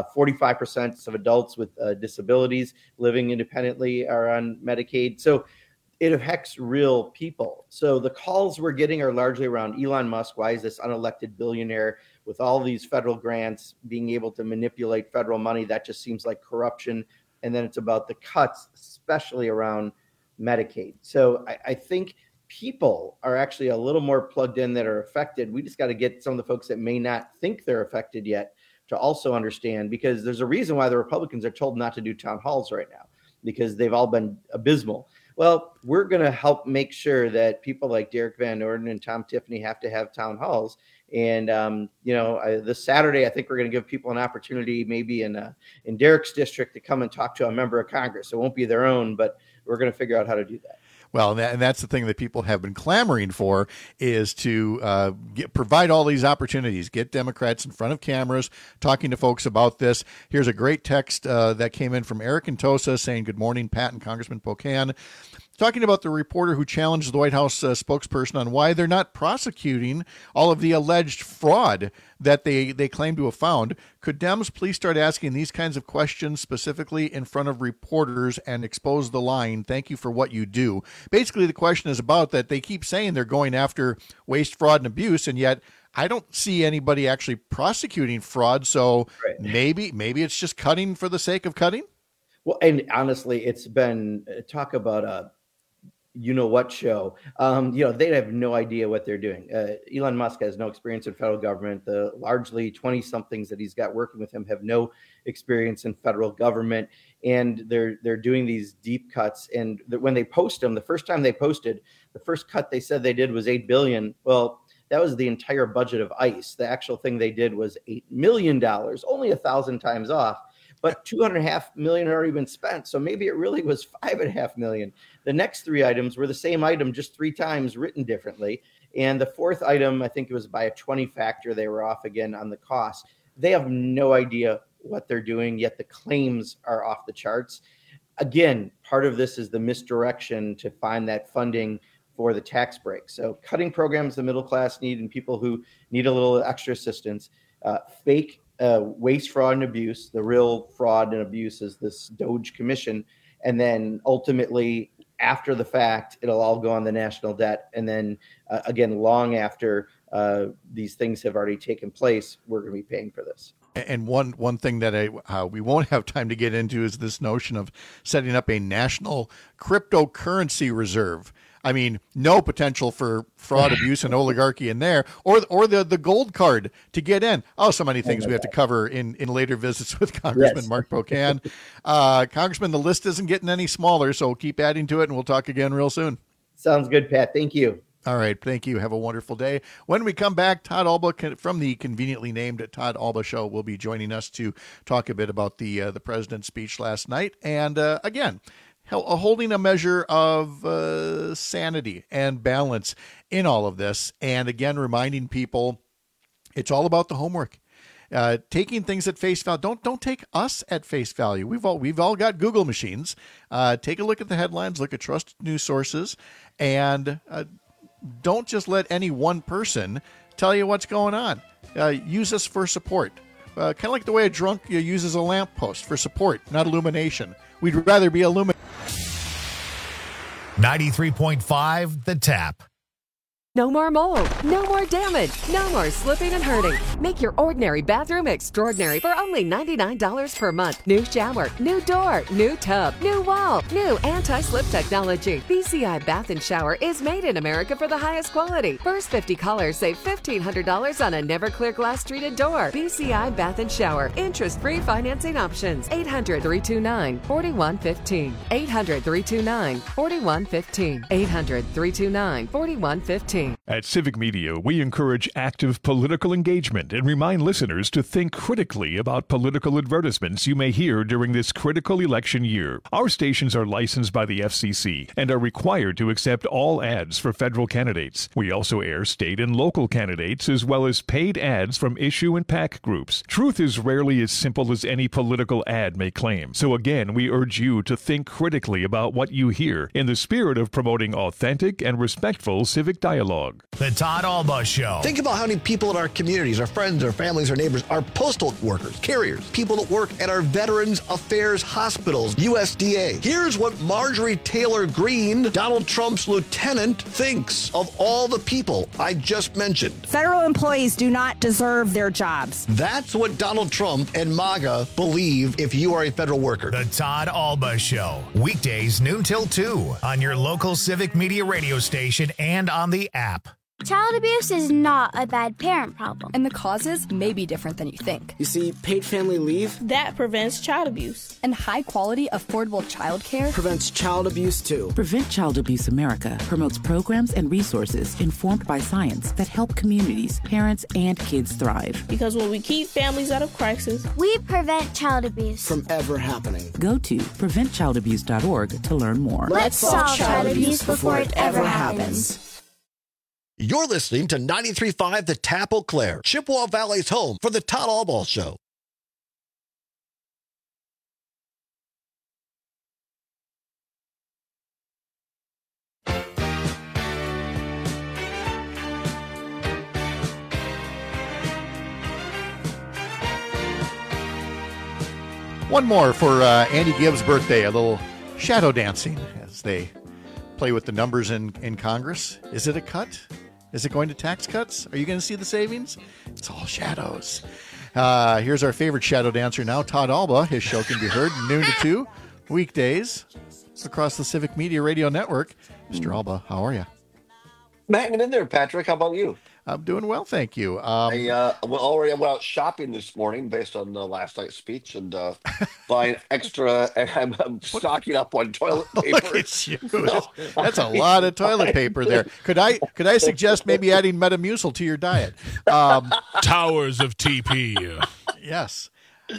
45% of adults with disabilities living independently are on Medicaid. So it affects real people. So the calls we're getting are largely around Elon Musk. Why is this unelected billionaire with all these federal grants being able to manipulate federal money? That just seems like corruption. And then it's about the cuts, especially around Medicaid. So I think people are actually a little more plugged in that are affected. We just got to get some of the folks that may not think they're affected yet to also understand, because there's a reason why the Republicans are told not to do town halls right now, because they've all been abysmal. Well, we're going to help make sure that people like Derek Van Orden and Tom Tiffany have to have town halls. And, this Saturday, I think we're going to give people an opportunity, maybe in Derek's district, to come and talk to a member of Congress. It won't be their own, but we're going to figure out how to do that. Well, and that's the thing that people have been clamoring for, is to provide all these opportunities, get Democrats in front of cameras, talking to folks about this. Here's a great text that came in from Eric and Tosa saying, "Good morning, Pat and Congressman Pocan." Talking about the reporter who challenged the White House spokesperson on why they're not prosecuting all of the alleged fraud that they claim to have found. Could Dems please start asking these kinds of questions specifically in front of reporters and expose the lying? Thank you for what you do. Basically, the question is about that they keep saying they're going after waste, fraud, and abuse, and yet I don't see anybody actually prosecuting fraud. So maybe it's just cutting for the sake of cutting. Well, and honestly, it's been talk about a you-know-what show. They have no idea what they're doing. Elon Musk has no experience in federal government. The largely 20-somethings that he's got working with him have no experience in federal government. And they're doing these deep cuts. And when they post them, the first time they posted, the first cut they said they did was $8 billion. Well, that was the entire budget of ICE. The actual thing they did was $8 million, only 1,000 times off. But $2.5 million had already been spent. So maybe it really was $5.5 million. The next 3 items were the same item, just 3 times written differently. And the 4th item, I think it was by a 20 factor. They were off again on the cost. They have no idea what they're doing, yet the claims are off the charts. Again, part of this is the misdirection to find that funding for the tax break. So cutting programs the middle class need and people who need a little extra assistance, fake waste, fraud, and abuse. The real fraud and abuse is this DOGE commission. And then ultimately, after the fact, it'll all go on the national debt. And then again, long after these things have already taken place, we're going to be paying for this. And one thing that we won't have time to get into is this notion of setting up a national cryptocurrency reserve. I mean, no potential for fraud, abuse, and oligarchy in there, or the gold card to get in. Oh, so many things we have to cover in later visits with Congressman Mark Pocan. Congressman, the list isn't getting any smaller, so keep adding to it, and we'll talk again real soon. Sounds good, Pat. Thank you. All right. Thank you. Have a wonderful day. When we come back, Todd Alba from the conveniently named Todd Alba Show will be joining us to talk a bit about the president's speech last night. And again, holding a measure of sanity and balance in all of this. And again, reminding people it's all about the homework. taking things at face value. Don't take us at face value. We've all got Google machines. Take a look at the headlines, look at trusted news sources, and don't just let any one person tell you what's going on. Use us for support. Kind of like the way a drunk uses a lamppost for support, not illumination. We'd rather be illuminated. 93.5 The Tap. No more mold, no more damage, no more slipping and hurting. Make your ordinary bathroom extraordinary for only $99 per month. New shower, new door, new tub, new wall, new anti-slip technology. BCI Bath and Shower is made in America for the highest quality. First 50 callers save $1,500 on a Never-Clear glass treated door. BCI Bath and Shower. Interest-free financing options. 800-329-4115. 800-329-4115. 800-329-4115. At Civic Media, we encourage active political engagement and remind listeners to think critically about political advertisements you may hear during this critical election year. Our stations are licensed by the FCC and are required to accept all ads for federal candidates. We also air state and local candidates as well as paid ads from issue and PAC groups. Truth is rarely as simple as any political ad may claim. So again, we urge you to think critically about what you hear in the spirit of promoting authentic and respectful civic dialogue. The Todd Alba Show. Think about how many people in our communities, our friends, our families, our neighbors, our postal workers, carriers, people that work at our Veterans Affairs hospitals, USDA. Here's what Marjorie Taylor Greene, Donald Trump's lieutenant, thinks of all the people I just mentioned. Federal employees do not deserve their jobs. That's what Donald Trump and MAGA believe if you are a federal worker. The Todd Alba Show. Weekdays noon till 2 on your local Civic Media radio station and on the app. Child abuse is not a bad parent problem. And the causes may be different than you think. You see, paid family leave, that prevents child abuse. And high-quality, affordable child care prevents child abuse, too. Prevent Child Abuse America promotes programs and resources informed by science that help communities, parents, and kids thrive. Because when we keep families out of crisis, we prevent child abuse from ever happening. Go to preventchildabuse.org to learn more. Let's solve child abuse before it ever happens. You're listening to 93.5 The Tap Eau Claire, Chippewa Valley's home for the Todd Alba Show. One more for Andy Gibbs' birthday, a little shadow dancing as they play with the numbers in Congress. Is it a cut? Is it going to tax cuts? Are you going to see the savings? It's all shadows. Here's our favorite shadow dancer now, Todd Alba. His show can be heard noon to 2 weekdays across the Civic Media Radio Network. Mr. Alba, how are you? I'm hanging in there, Patrick. How about you? I'm doing well, thank you. I went out shopping this morning based on last night's speech and buying extra. And I'm stocking up on toilet paper. Look at you. That's a lot of toilet paper there. Could I suggest maybe adding Metamucil to your diet? Towers of TP. Yes.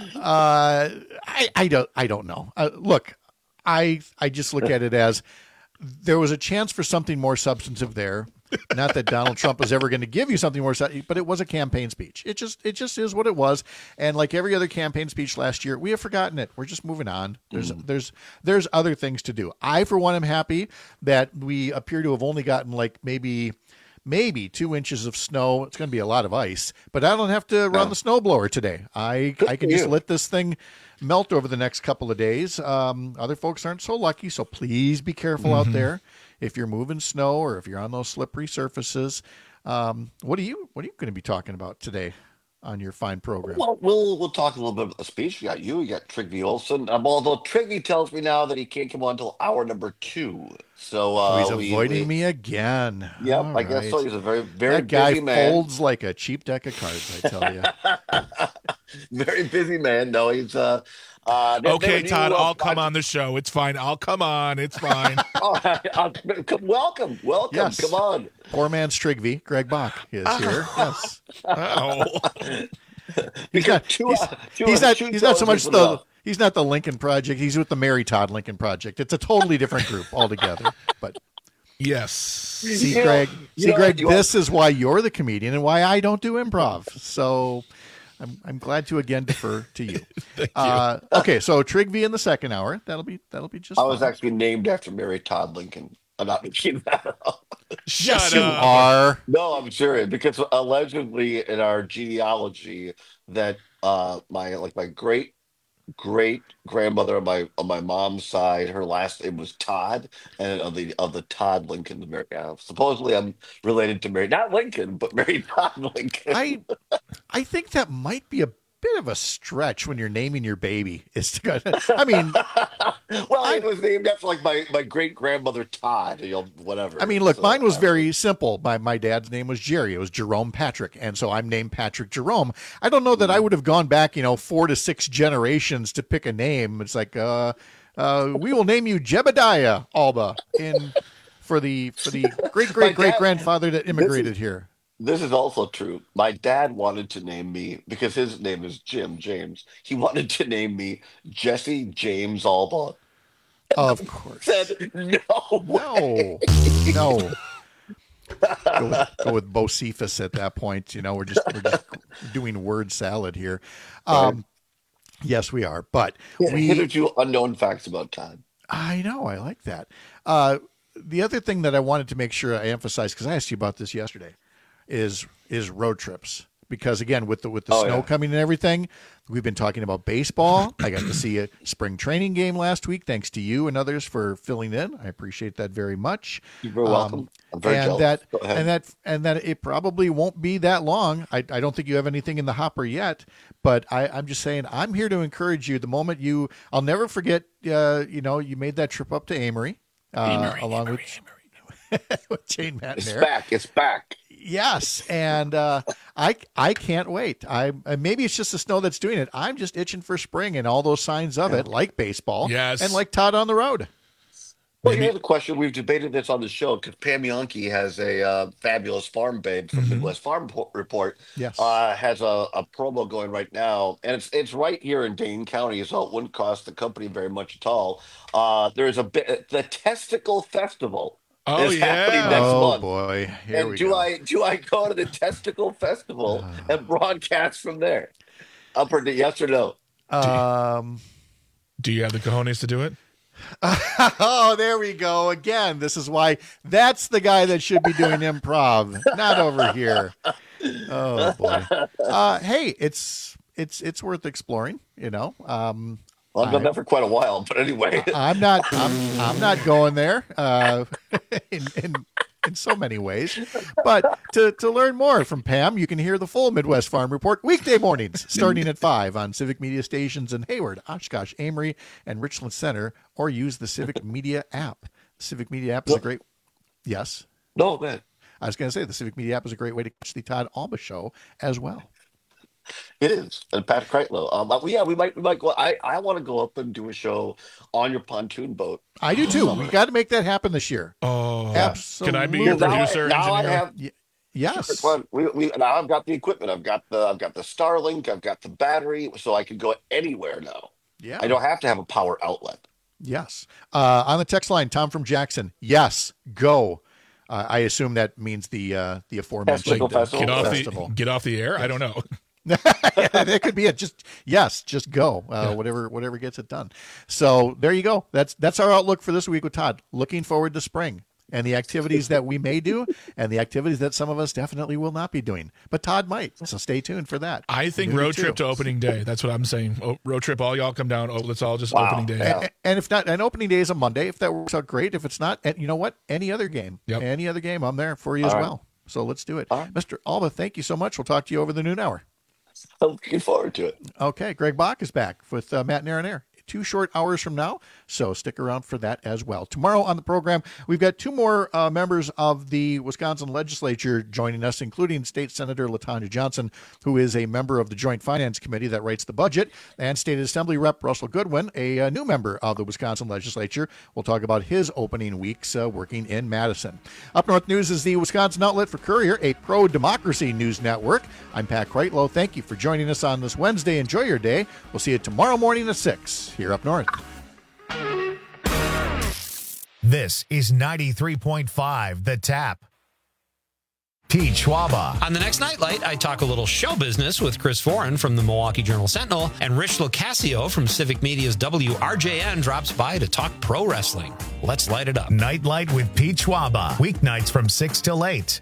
I don't know. Look, I just look at it as there was a chance for something more substantive there. Not that Donald Trump was ever going to give you something more, but it was a campaign speech. It just is what it was. And like every other campaign speech last year, we have forgotten it. We're just moving on. There's other things to do. I, for one, am happy that we appear to have only gotten like maybe 2 inches of snow. It's going to be a lot of ice, but I don't have to run the snowblower today. I can just let this thing melt over the next couple of days. Other folks aren't so lucky, so please be careful out there. If you're moving snow or if you're on those slippery surfaces, what are you going to be talking about today on your fine program? Well, we'll talk a little bit about the speech. You got Trygve Olsen. Although Trygve tells me now that he can't come on until hour number 2. So he's avoiding me again. Yep, I guess so. He's a very, very that guy busy man. Folds like a cheap deck of cards, I tell you. Very busy man. No, he's okay, Todd, I'll come on the show. It's fine. I'll come on. It's fine. Welcome. Yes. Come on. Poor man's Trygve, Greg Bach, is here. Yes. He's not so much he's not the Lincoln Project. He's with the Mary Todd Lincoln Project. It's a totally different group altogether. But yes. See, Greg, this is why you're the comedian and why I don't do improv. So I'm glad to again defer to you. Thank you. Okay, so Trigby in the second hour. That'll be just. I was fine. actually named after Mary Todd Lincoln. I'm not making that up. Yes, you are. No, I'm serious because allegedly in our genealogy that my great grandmother on my mom's side, her last name was Todd, and of the Todd Lincoln America. Supposedly, I'm related to Mary, not Lincoln, but Mary Todd Lincoln. I think that might be a bit of a stretch when you're naming your baby. I mean, well, it was named after like my great grandmother Todd, whatever. I mean, look, mine was very simple. My dad's name was Jerry. It was Jerome Patrick, and so I'm named Patrick Jerome. I don't know that I would have gone back, 4 to 6 generations to pick a name. It's like, we will name you Jebediah Alba for the great grandfather that immigrated here. This is also true. My dad wanted to name me, because his name is James. He wanted to name me Jesse James Alba. Of course. Said, no. Go with Bocephus at that point. We're just doing word salad here. Yes, we are. But hitherto unknown facts about Todd. I know. I like that. The other thing that I wanted to make sure I emphasize, because I asked you about this yesterday, is road trips, because again with the snow coming and everything, we've been talking about baseball. I got to see a spring training game last week, thanks to you and others for filling in. I appreciate that very much. You're very welcome. I'm very jealous. And that it probably won't be that long. I don't think you have anything in the hopper yet, but I'm just saying I'm here to encourage you. The moment I'll never forget. You made that trip up to Amory, along with Jane Matner. It's back. Yes, and I can't wait. Maybe it's just the snow that's doing it. I'm just itching for spring and all those signs of it, like baseball, and like Todd on the road. Well, here's a question. We've debated this on the show because Pam Yonke has a fabulous farm babe from Midwest Farm Report. Yes, has a promo going right now, and it's right here in Dane County, so it wouldn't cost the company very much at all. There's the Testicle Festival. Happening next month. Oh boy! Do I go to the Testicle Festival and broadcast from there? Yes or no? Do you have the cojones to do it? Oh, there we go again. This is why that's the guy that should be doing improv, not over here. Oh boy! Hey, it's worth exploring. Well, I've done that for quite a while, but anyway, I'm not going there in so many ways. But to learn more from Pam, you can hear the full Midwest Farm Report weekday mornings starting at 5 on Civic Media stations in Hayward, Oshkosh, Amory, and Richland Center, or use the Civic Media app. The Civic Media app is a great. Yes. No, man. I was going to say the Civic Media app is a great way to catch the Todd Alba show as well. It is, and Pat Kreitlow. We might go. I want to go up and do a show on your pontoon boat. I do too. We got to make that happen this year. Oh, absolutely! Can I be your producer? Now I have. Yes. Now I've got the equipment. I've got the Starlink. I've got the battery, so I can go anywhere now. Yeah. I don't have to have a power outlet. Yes. On the text line, Tom from Jackson. Yes, go. I assume that means the aforementioned festival. Get off the air. I don't know. That could be it. Just go. Whatever gets it done. So there you go. That's our outlook for this week with Todd. Looking forward to spring and the activities that we may do and the activities that some of us definitely will not be doing. But Todd might. So stay tuned for that. I think road trip to opening day. That's what I'm saying. Road trip. All y'all come down. Let's all just opening day. Yeah. And if not, an opening day is a Monday. If that works out, great. If it's not, you know what? Any other game. Yep. Any other game, I'm there for you as well. So let's do it. Mr. Alba, thank you so much. We'll talk to you over the noon hour. I'm looking forward to it. Okay, Greg Bach is back with Matt and Aaron 2 short hours from now, so stick around for that as well. Tomorrow on the program, we've got 2 more members of the Wisconsin legislature joining us, including State Senator LaTanya Johnson, who is a member of the Joint Finance Committee that writes the budget, and State Assembly Rep Russell Goodwin, a new member of the Wisconsin legislature. We'll talk about his opening weeks working in Madison. Up North News is the Wisconsin outlet for Courier, a pro-democracy news network. I'm Pat Kreitlow. Thank you for joining us on this Wednesday. Enjoy your day. We'll see you tomorrow morning at 6 here up north. This is 93.5 The Tap. Pete Schwaba. On the next Nightlight, I talk a little show business with Chris Foran from the Milwaukee Journal-Sentinel, and Rich Locascio from Civic Media's WRJN drops by to talk pro wrestling. Let's light it up. Nightlight with Pete Schwaba. Weeknights from 6 till 8.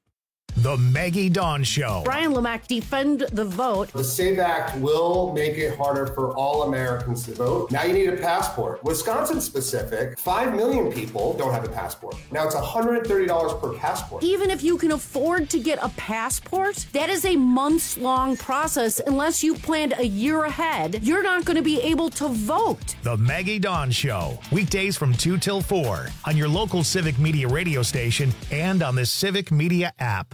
The Maggie Dawn Show. Brian Lemack, defend the vote. The SAVE Act will make it harder for all Americans to vote. Now you need a passport. Wisconsin specific, 5 million people don't have a passport. Now it's $130 per passport. Even if you can afford to get a passport, that is a months-long process. Unless you planned a year ahead, you're not going to be able to vote. The Maggie Dawn Show. Weekdays from 2 till 4 on your local Civic Media radio station and on the Civic Media app.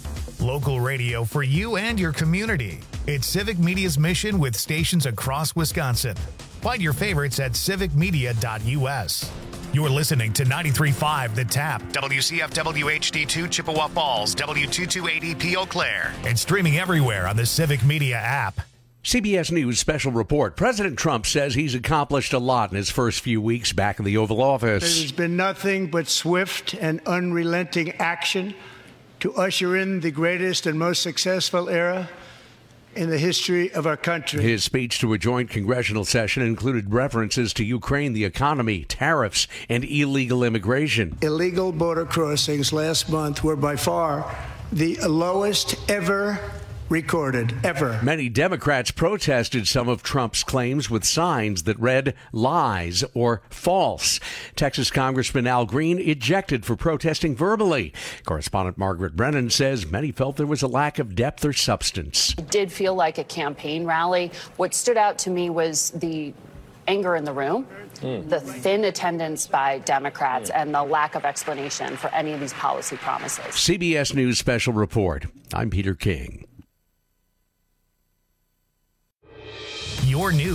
Local radio for you and your community. It's Civic Media's mission with stations across Wisconsin. Find your favorites at civicmedia.us. You're listening to 93.5 The Tap, WCFW HD2 Chippewa Falls, W228EP Eau Claire, and streaming everywhere on the Civic Media app. CBS News special report. President Trump says he's accomplished a lot in his first few weeks back in the Oval Office. There's been nothing but swift and unrelenting action to usher in the greatest and most successful era in the history of our country. His speech to a joint congressional session included references to Ukraine, the economy, tariffs, and illegal immigration. Illegal border crossings last month were by far the lowest ever recorded, ever. Many Democrats protested some of Trump's claims with signs that read lies or false. Texas Congressman Al Green ejected for protesting verbally. Correspondent Margaret Brennan says many felt there was a lack of depth or substance. It did feel like a campaign rally. What stood out to me was the anger in the room, the thin attendance by Democrats, and the lack of explanation for any of these policy promises. CBS News special report. I'm Peter King. Your news.